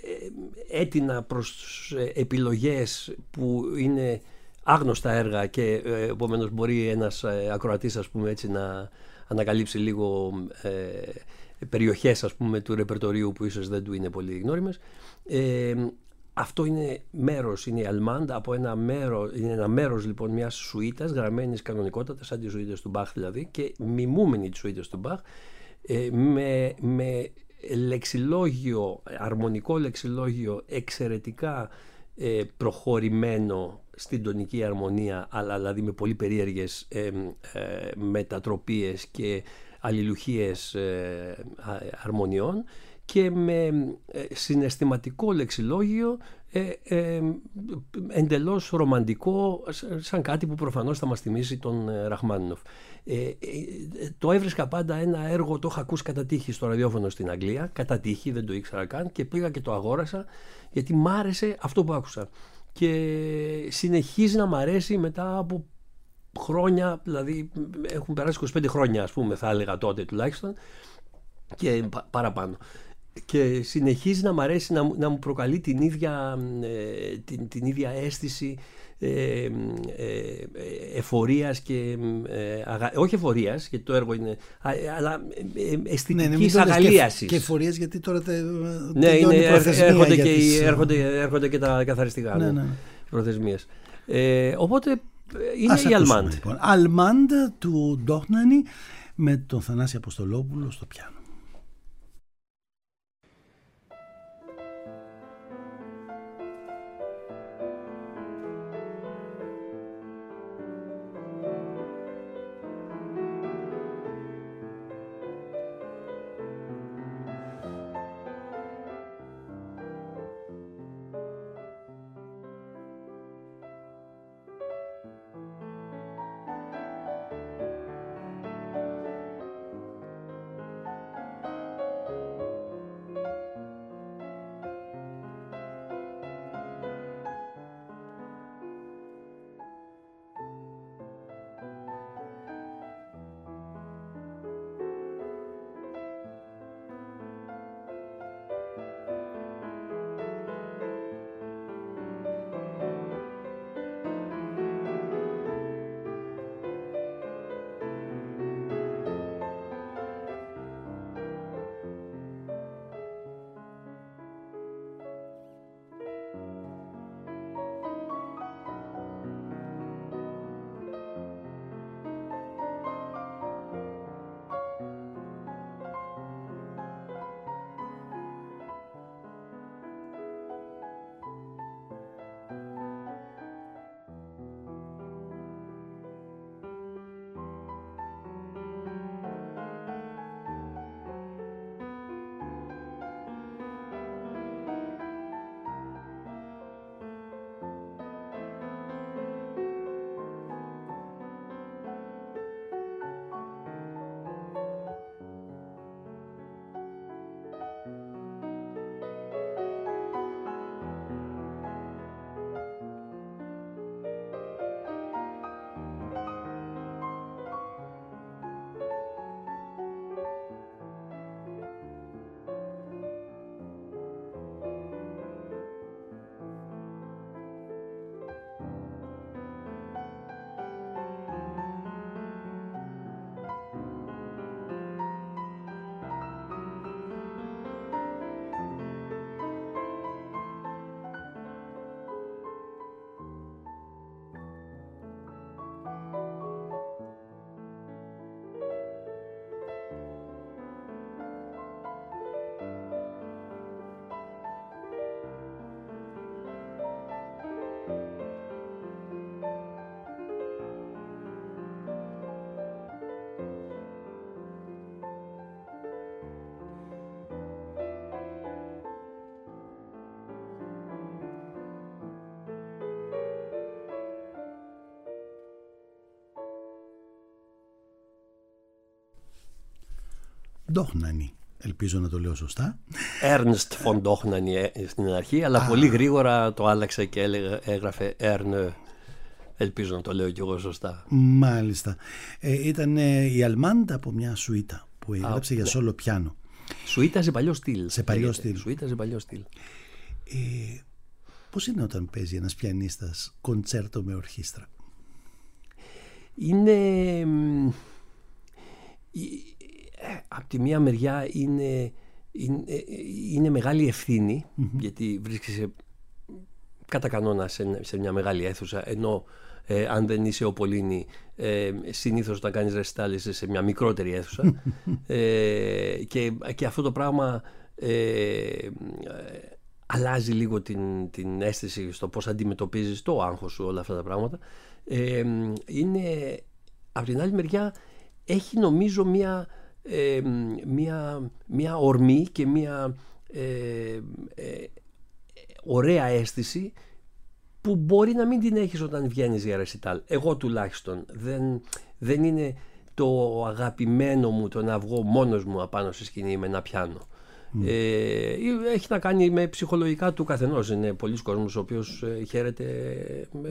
[SPEAKER 2] έτεινα προς επιλογές που είναι άγνωστα έργα και ε, επομένως μπορεί ένας ε, ακροατής, ας πούμε, έτσι, να ανακαλύψει λίγο ε, περιοχές, ας πούμε, του ρεπερτορίου που ίσως δεν του είναι πολύ γνώριμες. Ε, αυτό είναι μέρος, είναι η Αλμάντα, από ένα μέρο, είναι ένα μέρος λοιπόν μιας σουίτας γραμμένης κανονικότατα, σαν τις σουίτες του Μπαχ δηλαδή, και μιμούμενη τις σουίτες του Μπαχ, ε, με, με λεξιλόγιο, αρμονικό λεξιλόγιο εξαιρετικά ε, προχωρημένο στην τονική αρμονία, αλλά δηλαδή με πολύ περίεργες ε, ε, μετατροπίες και αλληλουχίες ε, αρμονιών, και με ε, συναισθηματικό λεξιλόγιο ε, ε, εντελώς ρομαντικό, σαν κάτι που προφανώς θα μας θυμίσει τον ε, Ραχμάνινοφ. Ε, ε, το έβρισκα πάντα ένα έργο, το είχα ακούσει κατά τύχη στο ραδιόφωνο στην Αγγλία, κατά τύχη, δεν το ήξερα καν, και πήγα και το αγόρασα γιατί μ' άρεσε αυτό που άκουσα. Και συνεχίζει να μ' αρέσει μετά από χρόνια, δηλαδή έχουν περάσει είκοσι πέντε χρόνια, ας πούμε, θα έλεγα τότε τουλάχιστον, και παραπάνω. Και συνεχίζει να μ' αρέσει, να, να μου προκαλεί την ίδια, ε, την, την ίδια αίσθηση ε, ε, ε, εφορίας και ε, αγα... όχι εφορίας, γιατί το έργο είναι, αλλά ε, αισθητικής, ναι, ναι, αγαλίασης.
[SPEAKER 1] Και εφορίας, γιατί τώρα τα,
[SPEAKER 2] ναι, είναι, έρχονται, και,
[SPEAKER 1] τις...
[SPEAKER 2] έρχονται, έρχονται και τα καθαριστικά, ναι, ναι, ναι. προθεσμίες. Ε, οπότε είναι
[SPEAKER 1] ας
[SPEAKER 2] η Αλμάντ.
[SPEAKER 1] Λοιπόν. Αλμάντ του Ντόχνανι με τον Θανάση Αποστολόπουλο στο πιάνο. Ντόχνανι. Ελπίζω να το λέω σωστά.
[SPEAKER 2] Ernst von Dohnanyi στην αρχή, αλλά Α. πολύ γρήγορα το άλλαξε και έλεγε, έγραφε Erne. Ελπίζω να το λέω κι εγώ σωστά.
[SPEAKER 1] Μάλιστα. Ε, ήταν ε, η Αλμάντα από μια σουίτα που έγραψε Α, για
[SPEAKER 2] ναι.
[SPEAKER 1] σόλο πιάνο.
[SPEAKER 2] Σουίτα σε παλιό στυλ.
[SPEAKER 1] Σε παλιό στυλ.
[SPEAKER 2] Σουίτα σε παλιό στυλ.
[SPEAKER 1] Ε, πώς είναι όταν παίζει ένας πιανίστας κοντσέρτο με ορχήστρα?
[SPEAKER 2] Είναι... Από τη μία μεριά είναι, είναι, είναι μεγάλη ευθύνη, mm-hmm. γιατί βρίσκεσαι κατά κανόνα σε, σε μια μεγάλη αίθουσα, ενώ ε, αν δεν είσαι ο Πολίνη, ε, συνήθως όταν κάνεις ρεσιτάλ είσαι σε μια μικρότερη αίθουσα ε, και, και αυτό το πράγμα ε, αλλάζει λίγο την, την αίσθηση στο πώς αντιμετωπίζεις το άγχος σου, όλα αυτά τα πράγματα. Ε, είναι, από την άλλη μεριά έχει νομίζω μια Ε, μια, μια ορμή και μια ε, ε, ωραία αίσθηση που μπορεί να μην την έχεις όταν βγαίνεις για ρεσιτάλ. Εγώ τουλάχιστον δεν, δεν είναι το αγαπημένο μου το να βγω μόνος μου απάνω στη σκηνή με ένα πιάνο. Mm. Ε, έχει να κάνει με ψυχολογικά του καθενός. Είναι πολλοί κόσμος ο οποίος ε, χαίρεται ε,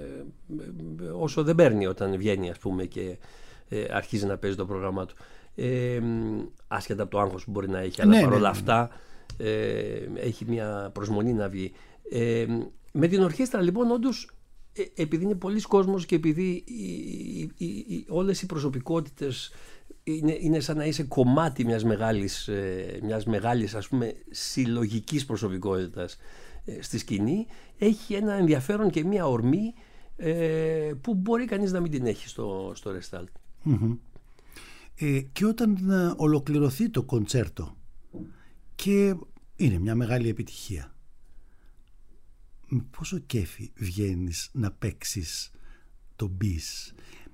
[SPEAKER 2] ε, όσο δεν παίρνει όταν βγαίνει, ας πούμε, και ε, αρχίζει να παίζει το πρόγραμμά του. Ε, άσχετα από το άγχος που μπορεί να έχει, αλλά ναι, παρόλα ναι, ναι. αυτά ε, έχει μια προσμονή να βγει. Ε, με την ορχήστρα λοιπόν όντως ε, επειδή είναι πολλοί κόσμος και επειδή οι, οι, οι, όλες οι προσωπικότητες είναι, είναι σαν να είσαι κομμάτι μιας μεγάλης, ε, μιας μεγάλης ας πούμε συλλογικής προσωπικότητας ε, στη σκηνή, έχει ένα ενδιαφέρον και μια ορμή ε, που μπορεί κανείς να μην την έχει στο, στο ρεστάλ.
[SPEAKER 1] Mm-hmm. Ε, και όταν ε, ολοκληρωθεί το κοντσέρτο και είναι μια μεγάλη επιτυχία, με πόσο κέφι βγαίνεις να παίξεις το μπις?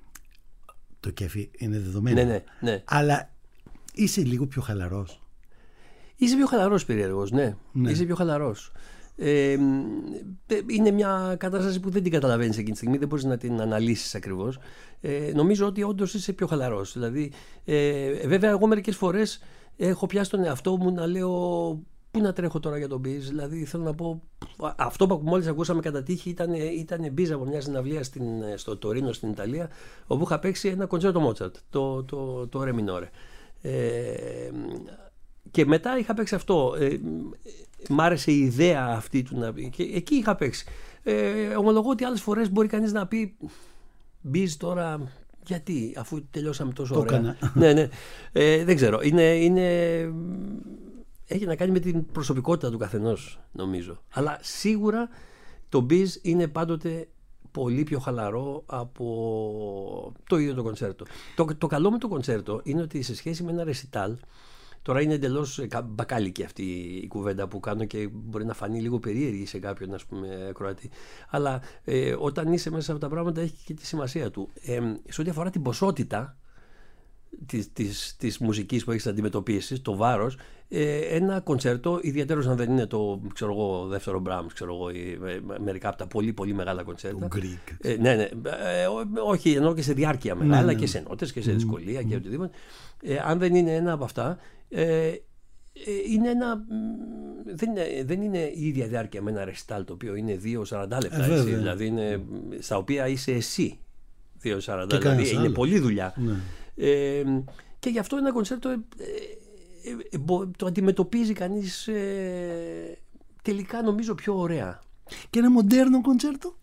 [SPEAKER 1] Το κέφι είναι δεδομένο,
[SPEAKER 2] ναι, ναι, ναι.
[SPEAKER 1] αλλά είσαι λίγο πιο χαλαρός.
[SPEAKER 2] Είσαι πιο χαλαρός περίεργος, ναι. ναι. Είσαι πιο χαλαρός. Ε, είναι μια κατάσταση που δεν την καταλαβαίνεις εκείνη τη στιγμή, δεν μπορείς να την αναλύσεις ακριβώς. Ε, νομίζω ότι όντως είσαι πιο χαλαρός. Δηλαδή, ε, βέβαια, εγώ μερικές φορές έχω πιάσει τον εαυτό μου να λέω πού να τρέχω τώρα για τον μπιζ. Δηλαδή, θέλω να πω, αυτό που μόλις ακούσαμε κατά τύχη ήταν, ήταν μπιζ από μια συναυλία στην, στο Τωρίνο στην Ιταλία, όπου είχα παίξει ένα κοντσέρτο Μότσαρτ, το, το, το Ρε Μινόρε. Ε, και μετά είχα παίξει αυτό. Ε, μ' άρεσε η ιδέα αυτή του να πει. Και εκεί είχα παίξει. Ε, ομολογώ ότι άλλες φορές μπορεί κανείς να πει μπιζ τώρα, γιατί, αφού τελειώσαμε τόσο
[SPEAKER 1] το
[SPEAKER 2] ωραία. ναι, ναι. Ε, δεν ξέρω. Είναι, είναι, έχει να κάνει με την προσωπικότητα του καθενός, νομίζω. Αλλά σίγουρα το μπιζ είναι πάντοτε πολύ πιο χαλαρό από το ίδιο το κοντσέρτο. Το, το καλό με το κοντσέρτο είναι ότι σε σχέση με ένα ρεσιτάλ, τώρα είναι εντελώς μπακάλικη αυτή η κουβέντα που κάνω και μπορεί να φανεί λίγο περίεργη σε κάποιον, ας πούμε, ακροατή. Αλλά ε, όταν είσαι μέσα από τα πράγματα έχει και τη σημασία του. Ε, σε ό,τι αφορά την ποσότητα της, της, της μουσικής που έχεις να αντιμετωπίσεις, το βάρος, ε, ένα κοντσέρτο, ιδιαίτερος αν δεν είναι το ξέρω εγώ, δεύτερο Brahms, ξέρω εγώ, ή, ε, μερικά από τα πολύ πολύ μεγάλα κοντσέρτα.
[SPEAKER 1] Το Greek.
[SPEAKER 2] Ε, ναι, ναι. Ε, ό, όχι, εννοώ και σε διάρκεια μεγάλα, ναι, ναι. και σε νότες και σε δυσκολία mm. και οτιδήποτε. Ε, αν δεν είναι ένα από αυτά, ε, είναι ένα, δεν, είναι, δεν είναι η ίδια διάρκεια με ένα ρεσιτάλ το οποίο είναι δύο σαράντα λεπτά,
[SPEAKER 1] ε,
[SPEAKER 2] έτσι, δηλαδή είναι, στα οποία είσαι εσύ δύο σαράντα, δηλαδή είναι
[SPEAKER 1] άλλο.
[SPEAKER 2] πολλή δουλειά.
[SPEAKER 1] Ναι.
[SPEAKER 2] Ε, και γι' αυτό ένα κονσέρτο ε, ε, ε, το αντιμετωπίζει κανείς ε, τελικά νομίζω πιο ωραία.
[SPEAKER 1] Και ένα μοντέρνο κονσέρτο?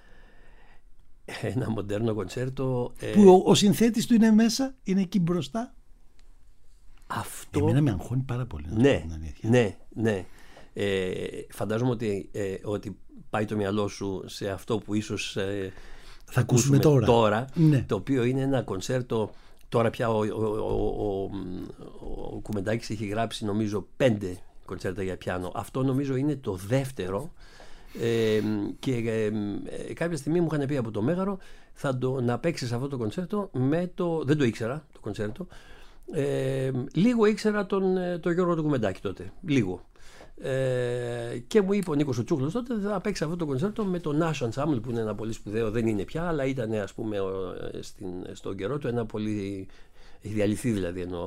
[SPEAKER 2] Ένα μοντέρνο κονσέρτο ε,
[SPEAKER 1] που ο, ο συνθέτης του είναι μέσα, είναι εκεί μπροστά.
[SPEAKER 2] Αυτό...
[SPEAKER 1] Εμένα με αγχώνει πάρα πολύ.
[SPEAKER 2] Ναι, ναι, ναι. Ε, φαντάζομαι ότι, ε, ότι πάει το μυαλό σου σε αυτό που ίσως ε,
[SPEAKER 1] θα ακούσουμε τώρα,
[SPEAKER 2] τώρα
[SPEAKER 1] ναι.
[SPEAKER 2] το οποίο είναι ένα κονσέρτο. Τώρα πια ο, ο, ο, ο, ο Κουμεντάκης έχει γράψει νομίζω πέντε κονσέρτα για πιάνο. Αυτό νομίζω είναι το δεύτερο. Ε, και ε, ε, κάποια στιγμή μου είχαν πει από το Μέγαρο θα το, να παίξεις αυτό το κονσέρτο με το, δεν το ήξερα το κονσέρτο, ε, λίγο ήξερα τον, τον Γιώργο του Κουμεντάκη τότε, λίγο, ε, και μου είπε ο Νίκος ο Τσούκλος τότε θα παίξει αυτό το κονσέρτο με το Nash Ensemble που είναι ένα πολύ σπουδαίο, δεν είναι πια αλλά ήταν ας πούμε στην, στον καιρό του ένα πολύ, έχει διαλυθεί δηλαδή εννοώ,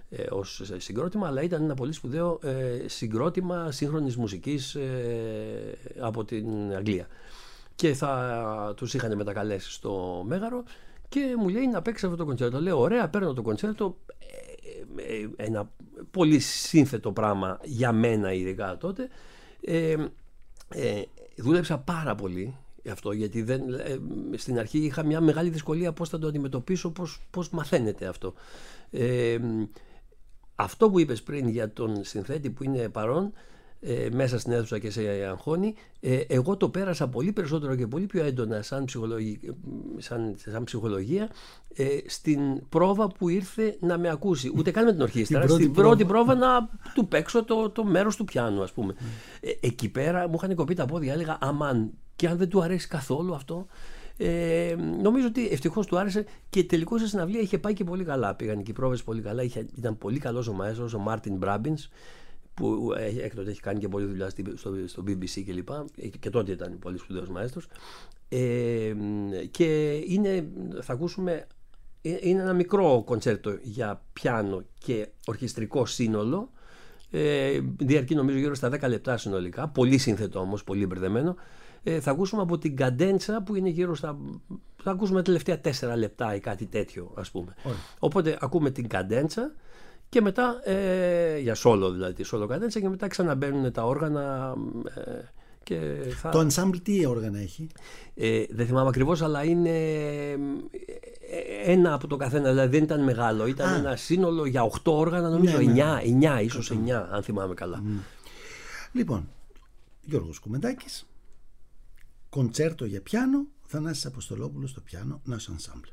[SPEAKER 2] ε, ως συγκρότημα, αλλά ήταν ένα πολύ σπουδαίο ε, συγκρότημα σύγχρονης μουσικής ε, από την Αγγλία. Και θα τους είχαν μετακαλέσει στο Μέγαρο και μου λέει να παίξει αυτό το κοντσέρτο. Λέω ωραία, παίρνω το κοντσέρτο, ε, ε, ένα πολύ σύνθετο πράγμα για μένα ειδικά τότε. Ε, ε, δούλεψα πάρα πολύ αυτό, γιατί δεν, ε, στην αρχή είχα μια μεγάλη δυσκολία πώς θα το αντιμετωπίσω, πώς, πώς μαθαίνεται αυτό. Ε, αυτό που είπες πριν για τον συνθέτη που είναι παρόν ε, μέσα στην αίθουσα και σε αγχώνει, ε, εγώ το πέρασα πολύ περισσότερο και πολύ πιο έντονα σαν, ψυχολογία, σαν, σαν ψυχολογία ε, στην πρόβα που ήρθε να με ακούσει, ούτε καν με την ορχήστρα, στην πρώτη, πρώτη πρόβα να του παίξω το, το μέρος του πιάνου, ας πούμε. Mm. Ε, εκεί πέρα μου είχαν κοπεί τα πόδια, έλεγα αμάν, και αν δεν του αρέσει καθόλου αυτό. Ε, νομίζω ότι ευτυχώς του άρεσε και τελικώς η συναυλία είχε πάει και πολύ καλά. Πήγαν και οι πρόβες πολύ καλά. Είχε, ήταν πολύ καλός ο μαέστρος, ο Μάρτιν Μπράμπινς, που έκτοτε έχει κάνει και πολλή δουλειά στο, στο μπι μπι σι και λοιπά. Και τότε ήταν πολύ σπουδαίος μαέστρος. Ε, και είναι, θα ακούσουμε, είναι ένα μικρό κοντσέρτο για πιάνο και ορχιστρικό σύνολο. Ε, διαρκεί νομίζω γύρω στα δέκα λεπτά συνολικά. Πολύ σύνθετο όμως, πολύ μπερδεμένο. Ε, θα ακούσουμε από την καντέντσα που είναι γύρω στα. Θα ακούσουμε τα τελευταία τέσσερα λεπτά ή κάτι τέτοιο, ας πούμε. Ωραία. Οπότε ακούμε την καντέντσα και μετά. Ε, για σόλο δηλαδή, τη σόλο καντέντσα, και μετά ξαναμπαίνουν τα όργανα. Ε, και θα...
[SPEAKER 1] Το ensemble τι όργανα έχει?
[SPEAKER 2] Ε, δεν θυμάμαι ακριβώς, αλλά είναι ένα από το καθένα. Δηλαδή δεν ήταν μεγάλο. Ήταν Α. ένα σύνολο για οκτώ όργανα, νομίζω. Ναι, εννιά, ναι. εννιά, ίσως εννιά, αν θυμάμαι καλά.
[SPEAKER 1] Mm. Λοιπόν, Γιώργος Κουμεντάκης. Κοντσέρτο για πιάνο, Θανάσης Αποστολόπουλος στο πιάνο, Νέος Ensemble.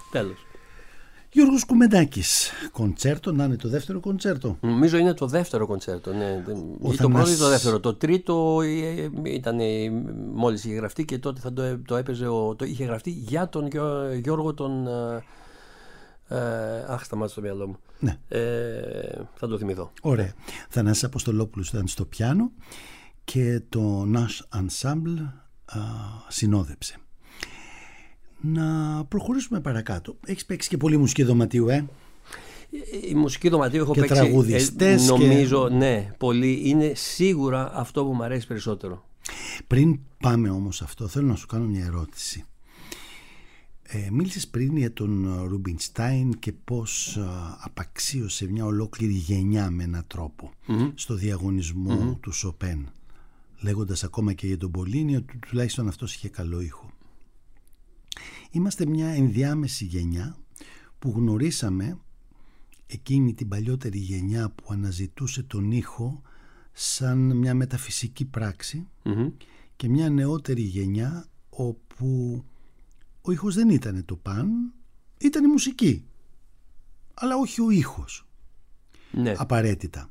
[SPEAKER 2] Τέλος.
[SPEAKER 1] Γιώργος Κουμεντάκης, κοντσέρτο, να είναι το δεύτερο κοντσέρτο.
[SPEAKER 2] Νομίζω είναι το δεύτερο κοντσέρτο, ναι. Ή το πρώτο ή το δεύτερο. Το τρίτο ήταν μόλις είχε γραφτεί και τότε θα το, το έπαιζε, ο, το είχε γραφτεί για τον Γιώργο τον... Ε, αχ, σταμάτησε το μυαλό μου.
[SPEAKER 1] Ναι.
[SPEAKER 2] Ε, θα το θυμηθώ.
[SPEAKER 1] Ωραία. Θανάσης Αποστολόπουλος ήταν στο πιάνο και το Nash Ensemble α, συνόδεψε. Να προχωρήσουμε παρακάτω. Έχεις παίξει και πολύ μουσική δωματίου, ε?
[SPEAKER 2] Η μουσική δωματίου έχω
[SPEAKER 1] και
[SPEAKER 2] παίξει.
[SPEAKER 1] Τραγουδιστές
[SPEAKER 2] ε, νομίζω,
[SPEAKER 1] και...
[SPEAKER 2] ναι, πολύ. Είναι σίγουρα αυτό που μου αρέσει περισσότερο.
[SPEAKER 1] Πριν πάμε όμως αυτό, θέλω να σου κάνω μια ερώτηση. Ε, μίλησες πριν για τον Ρουμπινστάιν και πώς α, απαξίωσε μια ολόκληρη γενιά με έναν τρόπο mm-hmm. στο διαγωνισμό mm-hmm. του Σοπέν, λέγοντας ακόμα και για τον Πολίνι ότι τουλάχιστον αυτός είχε καλό ήχο. Είμαστε μια ενδιάμεση γενιά που γνωρίσαμε εκείνη την παλιότερη γενιά που αναζητούσε τον ήχο σαν μια μεταφυσική πράξη mm-hmm. και μια νεότερη γενιά όπου ο ήχος δεν ήταν το παν, ήταν η μουσική, αλλά όχι ο ήχος,
[SPEAKER 2] ναι.
[SPEAKER 1] απαραίτητα.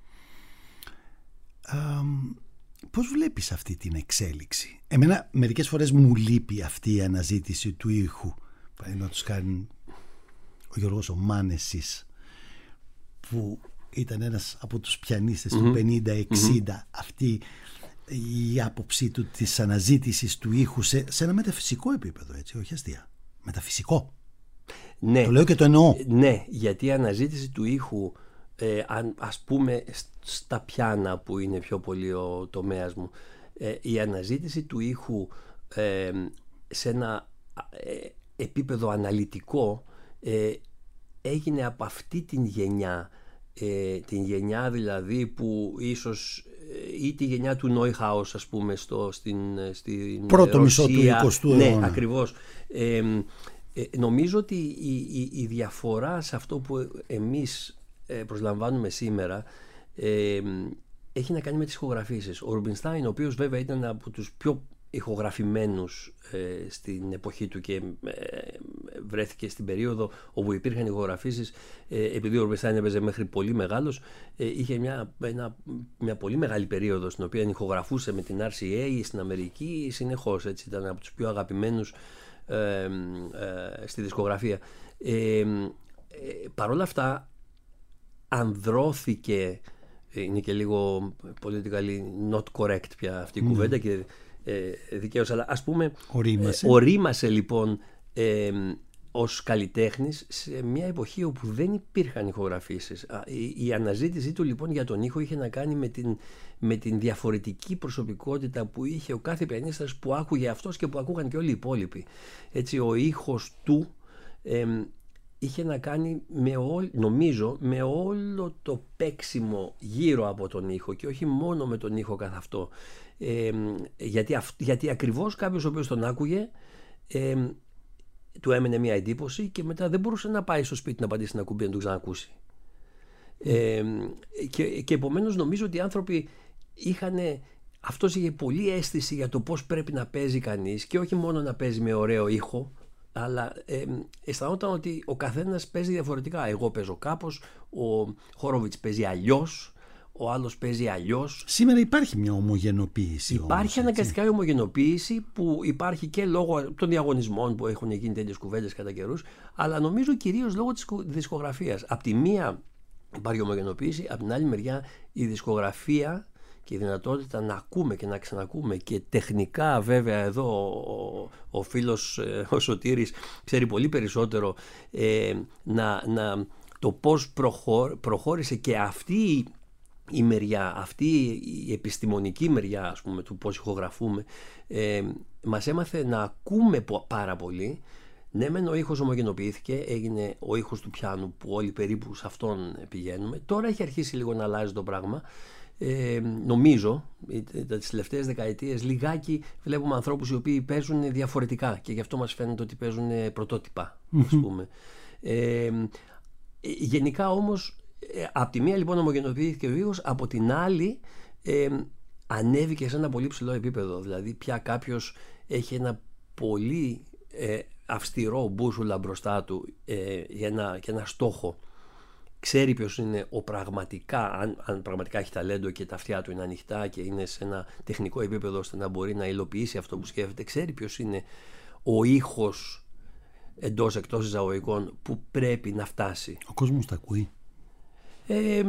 [SPEAKER 1] Α, πώς βλέπεις αυτή την εξέλιξη? Εμένα μερικές φορές μου λείπει αυτή η αναζήτηση του ήχου. Παραδείγματος χάρη ο Γιώργος ο Μάνεσης, που ήταν ένας από τους πιανίστες mm-hmm. του πενήντα εξήντα, mm-hmm. αυτή η άποψή του της αναζήτησης του ήχου σε, σε ένα μεταφυσικό επίπεδο, έτσι, όχι αστεία, μεταφυσικό.
[SPEAKER 2] Ναι.
[SPEAKER 1] Το λέω και το εννοώ.
[SPEAKER 2] Ναι, γιατί η αναζήτηση του ήχου, ε, αν, ας πούμε στα πιάνα που είναι πιο πολύ ο τομέας μου, ε, η αναζήτηση του ήχου ε, σε ένα ε, επίπεδο αναλυτικό ε, έγινε από αυτή την γενιά, ε, την γενιά δηλαδή που ίσως ή τη γενιά του Νόιχαους, ας πούμε, στο, στην, στην
[SPEAKER 1] πρώτο
[SPEAKER 2] Ρωσία.
[SPEAKER 1] μισό του εικοστού αιώνα.
[SPEAKER 2] Ναι, ακριβώς. Ε, ε, νομίζω ότι η, η, η διαφορά σε αυτό που εμείς ε, προσλαμβάνουμε σήμερα ε, έχει να κάνει με τις ηχογραφήσεις. Ο Ρουμπινστάιν, ο οποίος βέβαια ήταν από τους πιο ηχογραφημένους ε, στην εποχή του και ε, βρέθηκε στην περίοδο όπου υπήρχαν ηχογραφήσεις, ε, επειδή ο Ρουμπινστάιν έπαιζε μέχρι πολύ μεγάλος, ε, είχε μια, ένα, μια πολύ μεγάλη περίοδο στην οποία ηχογραφούσε με την αρ σι έι στην Αμερική συνεχώς, έτσι, ήταν από τους πιο αγαπημένους ε, ε, στη δισκογραφία. Ε, ε, Παρ' όλα αυτά ανδρώθηκε, είναι και λίγο politically not correct πια αυτή η mm. κουβέντα και Ε, δικαίως, αλλά ας πούμε
[SPEAKER 1] ορίμασε,
[SPEAKER 2] ε, ορίμασε λοιπόν ε, ως καλλιτέχνης σε μια εποχή όπου δεν υπήρχαν ηχογραφήσεις. Η, η αναζήτησή του λοιπόν για τον ήχο είχε να κάνει με την, με την διαφορετική προσωπικότητα που είχε ο κάθε πιανίστας που άκουγε αυτός και που ακούγαν και όλοι οι υπόλοιποι. Έτσι, ο ήχος του ε, είχε να κάνει με ό, νομίζω με όλο το παίξιμο γύρω από τον ήχο και όχι μόνο με τον ήχο καθ' αυτό. Ε, γιατί, αυ, γιατί ακριβώς κάποιος ο οποίος τον άκουγε ε, του έμενε μια εντύπωση και μετά δεν μπορούσε να πάει στο σπίτι να πατήσει ένα κουμπί να το ξανακούσει. Ε, και, και επομένως νομίζω ότι οι άνθρωποι είχαν, αυτός είχε πολλή αίσθηση για το πώς πρέπει να παίζει κανείς και όχι μόνο να παίζει με ωραίο ήχο, αλλά ε, αισθανόταν ότι ο καθένας παίζει διαφορετικά. Εγώ παίζω κάπως, ο Χόροβιτς παίζει αλλιώς, ο άλλος παίζει αλλιώς.
[SPEAKER 1] Σήμερα υπάρχει μια ομογενοποίηση.
[SPEAKER 2] Υπάρχει
[SPEAKER 1] όμως,
[SPEAKER 2] αναγκαστικά η ομογενοποίηση που υπάρχει και λόγω των διαγωνισμών που έχουν γίνει τέτοιες κουβέντες κατά καιρούς, αλλά νομίζω κυρίως λόγω της δισκογραφίας. Απ' τη μία υπάρχει ομογενοποίηση, απ' την άλλη μεριά η δισκογραφία και η δυνατότητα να ακούμε και να ξανακούμε και τεχνικά βέβαια εδώ ο, ο φίλος ο Σωτήρης ξέρει πολύ περισσότερο ε, να, να, το πώς προχώ, προχώρησε και αυτή η μεριά, αυτή η επιστημονική μεριά, ας πούμε, του πώς ηχογραφούμε, ε, μας έμαθε να ακούμε πάρα πολύ. Ναι, μεν ο ήχος ομογενοποιήθηκε, έγινε ο ήχος του πιάνου που όλοι περίπου σε αυτόν πηγαίνουμε. Τώρα έχει αρχίσει λίγο να αλλάζει το πράγμα. Ε, νομίζω, τις τελευταίες δεκαετίες λιγάκι βλέπουμε ανθρώπους οι οποίοι παίζουν διαφορετικά και γι' αυτό μας φαίνεται ότι παίζουν πρωτότυπα, ας πούμε. Ε, γενικά όμως, από τη μία λοιπόν ομογενοποιήθηκε ο ήχος, από την άλλη ε, ανέβηκε σε ένα πολύ ψηλό επίπεδο. Δηλαδή πια κάποιος έχει ένα πολύ ε, αυστηρό μπούσουλα μπροστά του ε, για, ένα, για ένα στόχο. Ξέρει ποιος είναι ο πραγματικά, αν, αν πραγματικά έχει ταλέντο και τα αυτιά του είναι ανοιχτά και είναι σε ένα τεχνικό επίπεδο ώστε να μπορεί να υλοποιήσει αυτό που σκέφτεται. Ξέρει ποιος είναι ο ήχος εντός εκτός εισαγωγικών που πρέπει να φτάσει.
[SPEAKER 1] Ο κόσμος τα ακούει.
[SPEAKER 2] Ε,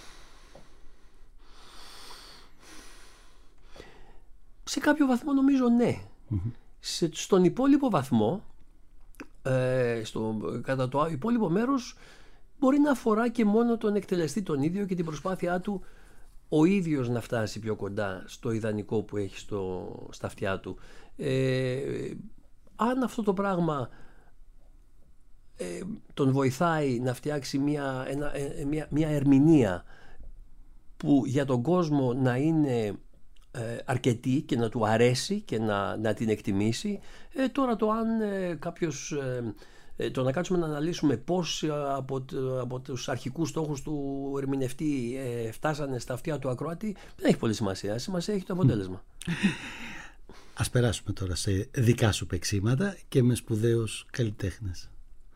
[SPEAKER 2] σε κάποιο βαθμό νομίζω ναι. Mm-hmm. Σε, στον υπόλοιπο βαθμό, ε, στο, κατά το υπόλοιπο μέρος, μπορεί να αφορά και μόνο τον εκτελεστή τον ίδιο και την προσπάθειά του ο ίδιος να φτάσει πιο κοντά στο ιδανικό που έχει στο, στα αυτιά του. Ε, αν αυτό το πράγμα ε, τον βοηθάει να φτιάξει μια, ένα, ε, μια, μια ερμηνεία που για τον κόσμο να είναι ε, αρκετή και να του αρέσει και να, να την εκτιμήσει, ε, τώρα το αν ε, κάποιος... Ε, το να κάτσουμε να αναλύσουμε πώς από, από τους αρχικούς στόχους του ερμηνευτή ε, φτάσανε στα αυτιά του ακροατή, δεν έχει πολύ σημασία. Σημασία έχει το αποτέλεσμα.
[SPEAKER 1] Ας περάσουμε τώρα σε δικά σου παίξήματα και με σπουδαίους καλλιτέχνες.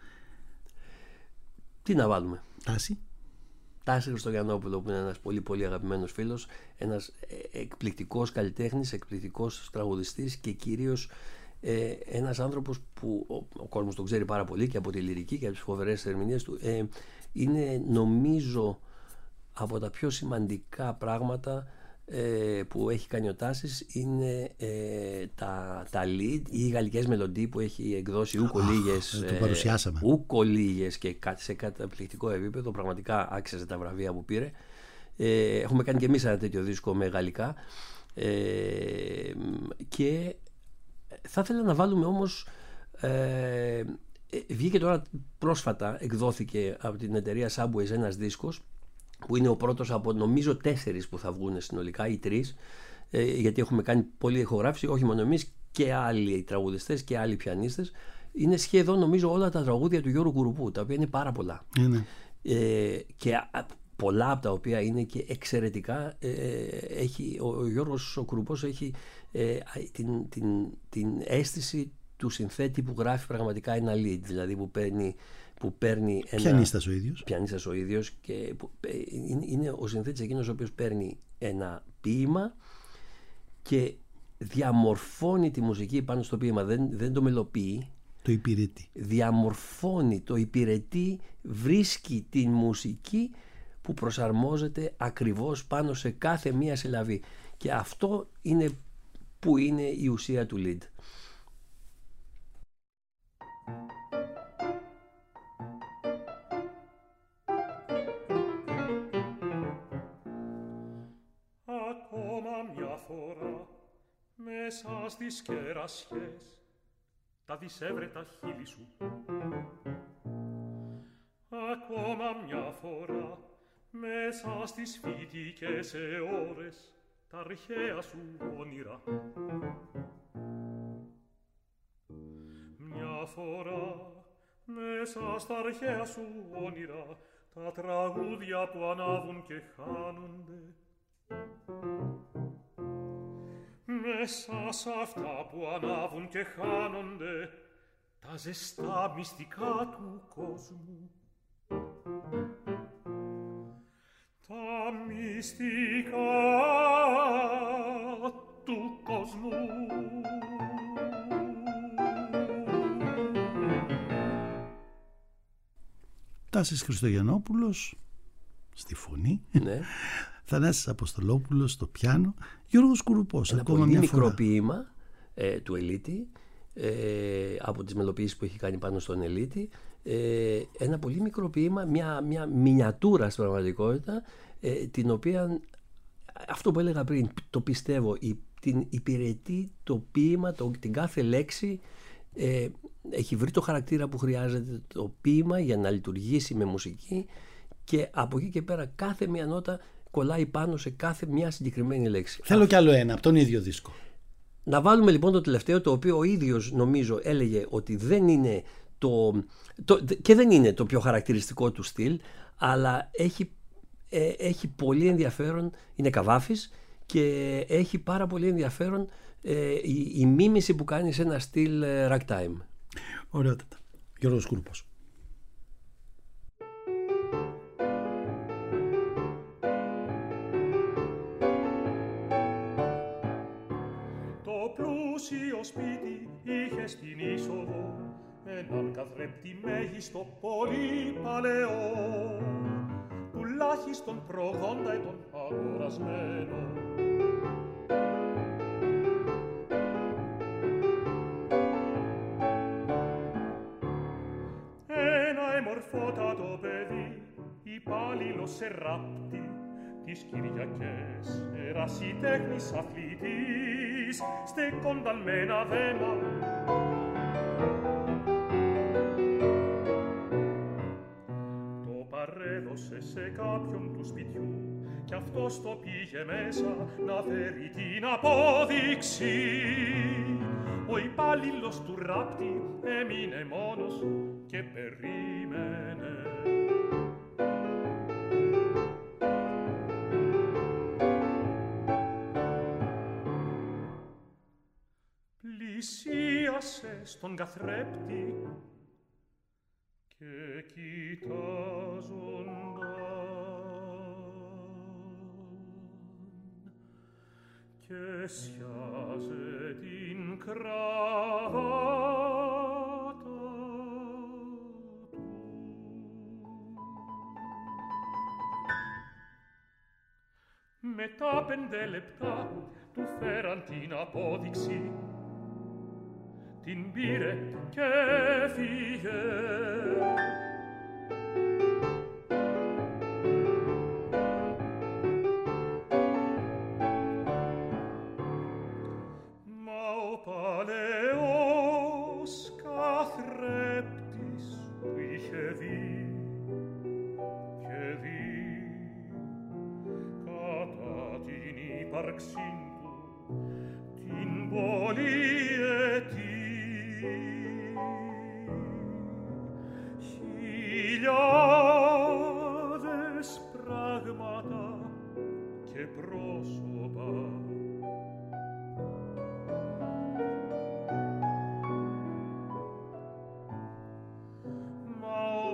[SPEAKER 2] Τι να βάλουμε?
[SPEAKER 1] Τάση.
[SPEAKER 2] Τάση Χριστογιαννόπουλο, που είναι ένας πολύ πολύ αγαπημένος φίλος, ένας εκπληκτικός καλλιτέχνης, εκπληκτικός τραγουδιστής και κυρίως Ε, ένας άνθρωπος που ο, ο κόσμος τον ξέρει πάρα πολύ και από τη λυρική και από τις φοβερές ερμηνείες του, ε, είναι νομίζω από τα πιο σημαντικά πράγματα ε, που έχει κάνει ο Τάσης, είναι ε, τα, τα lead ή οι γαλλικές μελωδίες που έχει εκδώσει ούκο λίγες,
[SPEAKER 1] ε, το παρουσιάσαμε.
[SPEAKER 2] ούκο λίγες και σε καταπληκτικό επίπεδο, πραγματικά άξιζε τα βραβεία που πήρε. Ε, έχουμε κάνει και εμείς ένα τέτοιο δίσκο με γαλλικά ε, και θα ήθελα να βάλουμε όμως, ε, βγήκε τώρα πρόσφατα, εκδόθηκε από την εταιρεία Subways ένας δίσκος που είναι ο πρώτος από νομίζω τέσσερις που θα βγουν συνολικά ή τρεις, ε, γιατί έχουμε κάνει πολλή ηχογράφηση, όχι μόνο εμείς και άλλοι τραγουδιστές και άλλοι πιανίστες. Είναι σχεδόν νομίζω όλα τα τραγούδια του Γιώργου Κουρουπού, τα οποία είναι πάρα πολλά.
[SPEAKER 1] Είναι.
[SPEAKER 2] Ε, και πολλά από τα οποία είναι και εξαιρετικά. Ε, έχει, ο, ο Γιώργος ο Κουρουπός έχει ε, την, την, την αίσθηση του συνθέτη που γράφει πραγματικά ένα lead, δηλαδή που παίρνει, που παίρνει ένα...
[SPEAKER 1] Πιανίστας ο ίδιος.
[SPEAKER 2] Πιανίστας ο ίδιος και που, ε, είναι, είναι ο συνθέτης εκείνος ο οποίος παίρνει ένα ποίημα και διαμορφώνει τη μουσική πάνω στο ποίημα, δεν, δεν το μελοποιεί.
[SPEAKER 1] Το υπηρετεί.
[SPEAKER 2] Διαμορφώνει, το υπηρετεί, βρίσκει την μουσική που προσαρμόζεται ακριβώς πάνω σε κάθε μία συλλαβή. Και αυτό είναι που είναι η ουσία του lead.
[SPEAKER 3] Ακόμα μια φορά μέσα στις κερασιές τα δισεύρετα χείλη σου. Ακόμα μια φορά μέσα στις φοιτικές ώρες τα αρχαία σου όνειρα. Μια φορά μέσα στα αρχαία σου όνειρα τα τραγούδια που ανάβουν και χάνονται. Μέσα σ' αυτά που ανάβουν και χάνονται τα ζεστά μυστικά του κόσμου. Τα μυστικά του κόσμου.
[SPEAKER 1] Τάσης Χριστογιαννόπουλος στη φωνή.
[SPEAKER 2] Ναι.
[SPEAKER 1] Θανάσης Αποστολόπουλος στο πιάνο. Γιώργος Κουρουπός.
[SPEAKER 2] Ένα
[SPEAKER 1] ακόμα
[SPEAKER 2] πολύ
[SPEAKER 1] μια
[SPEAKER 2] μικρό
[SPEAKER 1] φορά.
[SPEAKER 2] ποίημα ε, του Ελίτη, ε, από τις μελοποιήσεις που έχει κάνει πάνω στον Ελίτη. Ε, ένα πολύ μικρό ποίημα, μια, μια μινιατούρα στην πραγματικότητα, ε, την οποία, αυτό που έλεγα πριν, το πιστεύω, η, την υπηρετεί το ποίημα, το, την κάθε λέξη, ε, έχει βρει το χαρακτήρα που χρειάζεται το ποίημα για να λειτουργήσει με μουσική και από εκεί και πέρα κάθε μία νότα κολλάει πάνω σε κάθε μια συγκεκριμένη λέξη.
[SPEAKER 1] Θέλω κι άλλο ένα από τον ίδιο δίσκο.
[SPEAKER 2] Να βάλουμε λοιπόν το τελευταίο, το οποίο ο ίδιος νομίζω έλεγε ότι δεν είναι το, το, και δεν είναι το πιο χαρακτηριστικό του στυλ, αλλά έχει, ε, έχει πολύ ενδιαφέρον, είναι καβάφης και έχει πάρα πολύ ενδιαφέρον ε, η, η μίμηση που κάνει σε ένα στυλ ε, ragtime.
[SPEAKER 1] Ωραιότατα. Γιώργος Κούρπος.
[SPEAKER 3] Το πλούσιο σπίτι είχε στην είσοδο έναν καθρέπτη μέγιστο πολύ παλαιό, τουλάχιστον προγόντα ετών αγορασμένο. Ένα εμορφότατο παιδί, υπάλληλος σε ράπτη, τις Κυριακές ερασιτέχνης αθλητής, στέκονταν με ένα δέμα το παρέδωσε σε κάποιον του σπιτιού κι αυτός το πήγε μέσα να φέρει την απόδειξη. Ο υπάλληλος του ράπτη έμεινε μόνος και περίμενε. Πλησίασε στον καθρέπτη και κοιτάζονταν και σιάζε την κραβάτα του. Μετά πέντε λεπτά του φέραν την απόδειξη, την πήρε και φύγε. Μα ο παλαιός καθρέπτης που είχε δει και δει κατά την ύπαρξη του την πολυετή, χιλιάδες πράγματα και πρόσωπα, μα ο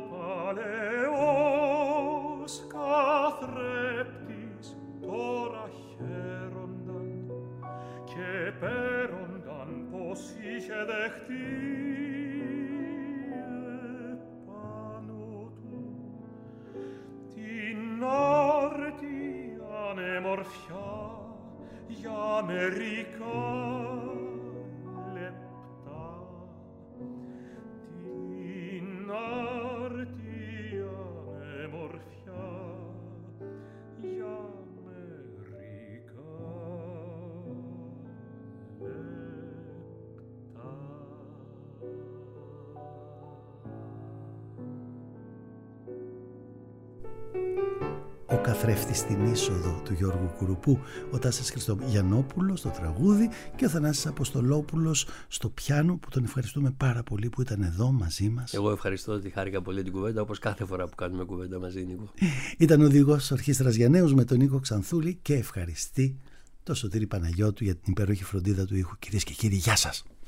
[SPEAKER 3] παλαιός καθρέπτης τώρα χαίρονταν και πέρονταν πως είχε δεχτεί μορφιά για μερικά λεπτά, την αρτία με μορφιά για μερικά λεπτά.
[SPEAKER 1] Ο καθρέφτης στην είσοδο του Γιώργου Κουρουπού, ο Τάσης Χριστογιαννόπουλος στο τραγούδι και ο Θανάσης Αποστολόπουλος στο πιάνο, που τον ευχαριστούμε πάρα πολύ που ήταν εδώ μαζί μας.
[SPEAKER 2] Εγώ ευχαριστώ ότι χάρηκα πολύ την κουβέντα, όπως κάθε φορά που κάνουμε κουβέντα μαζί, Νίκο.
[SPEAKER 1] Ήταν ο οδηγός Ορχήστρας για Νέους με τον Νίκο Ξανθούλη και ευχαριστεί το Σωτήρη Παναγιώτου για την υπέροχη φροντίδα του ήχου. Κυρίες και κύριοι, γεια σας.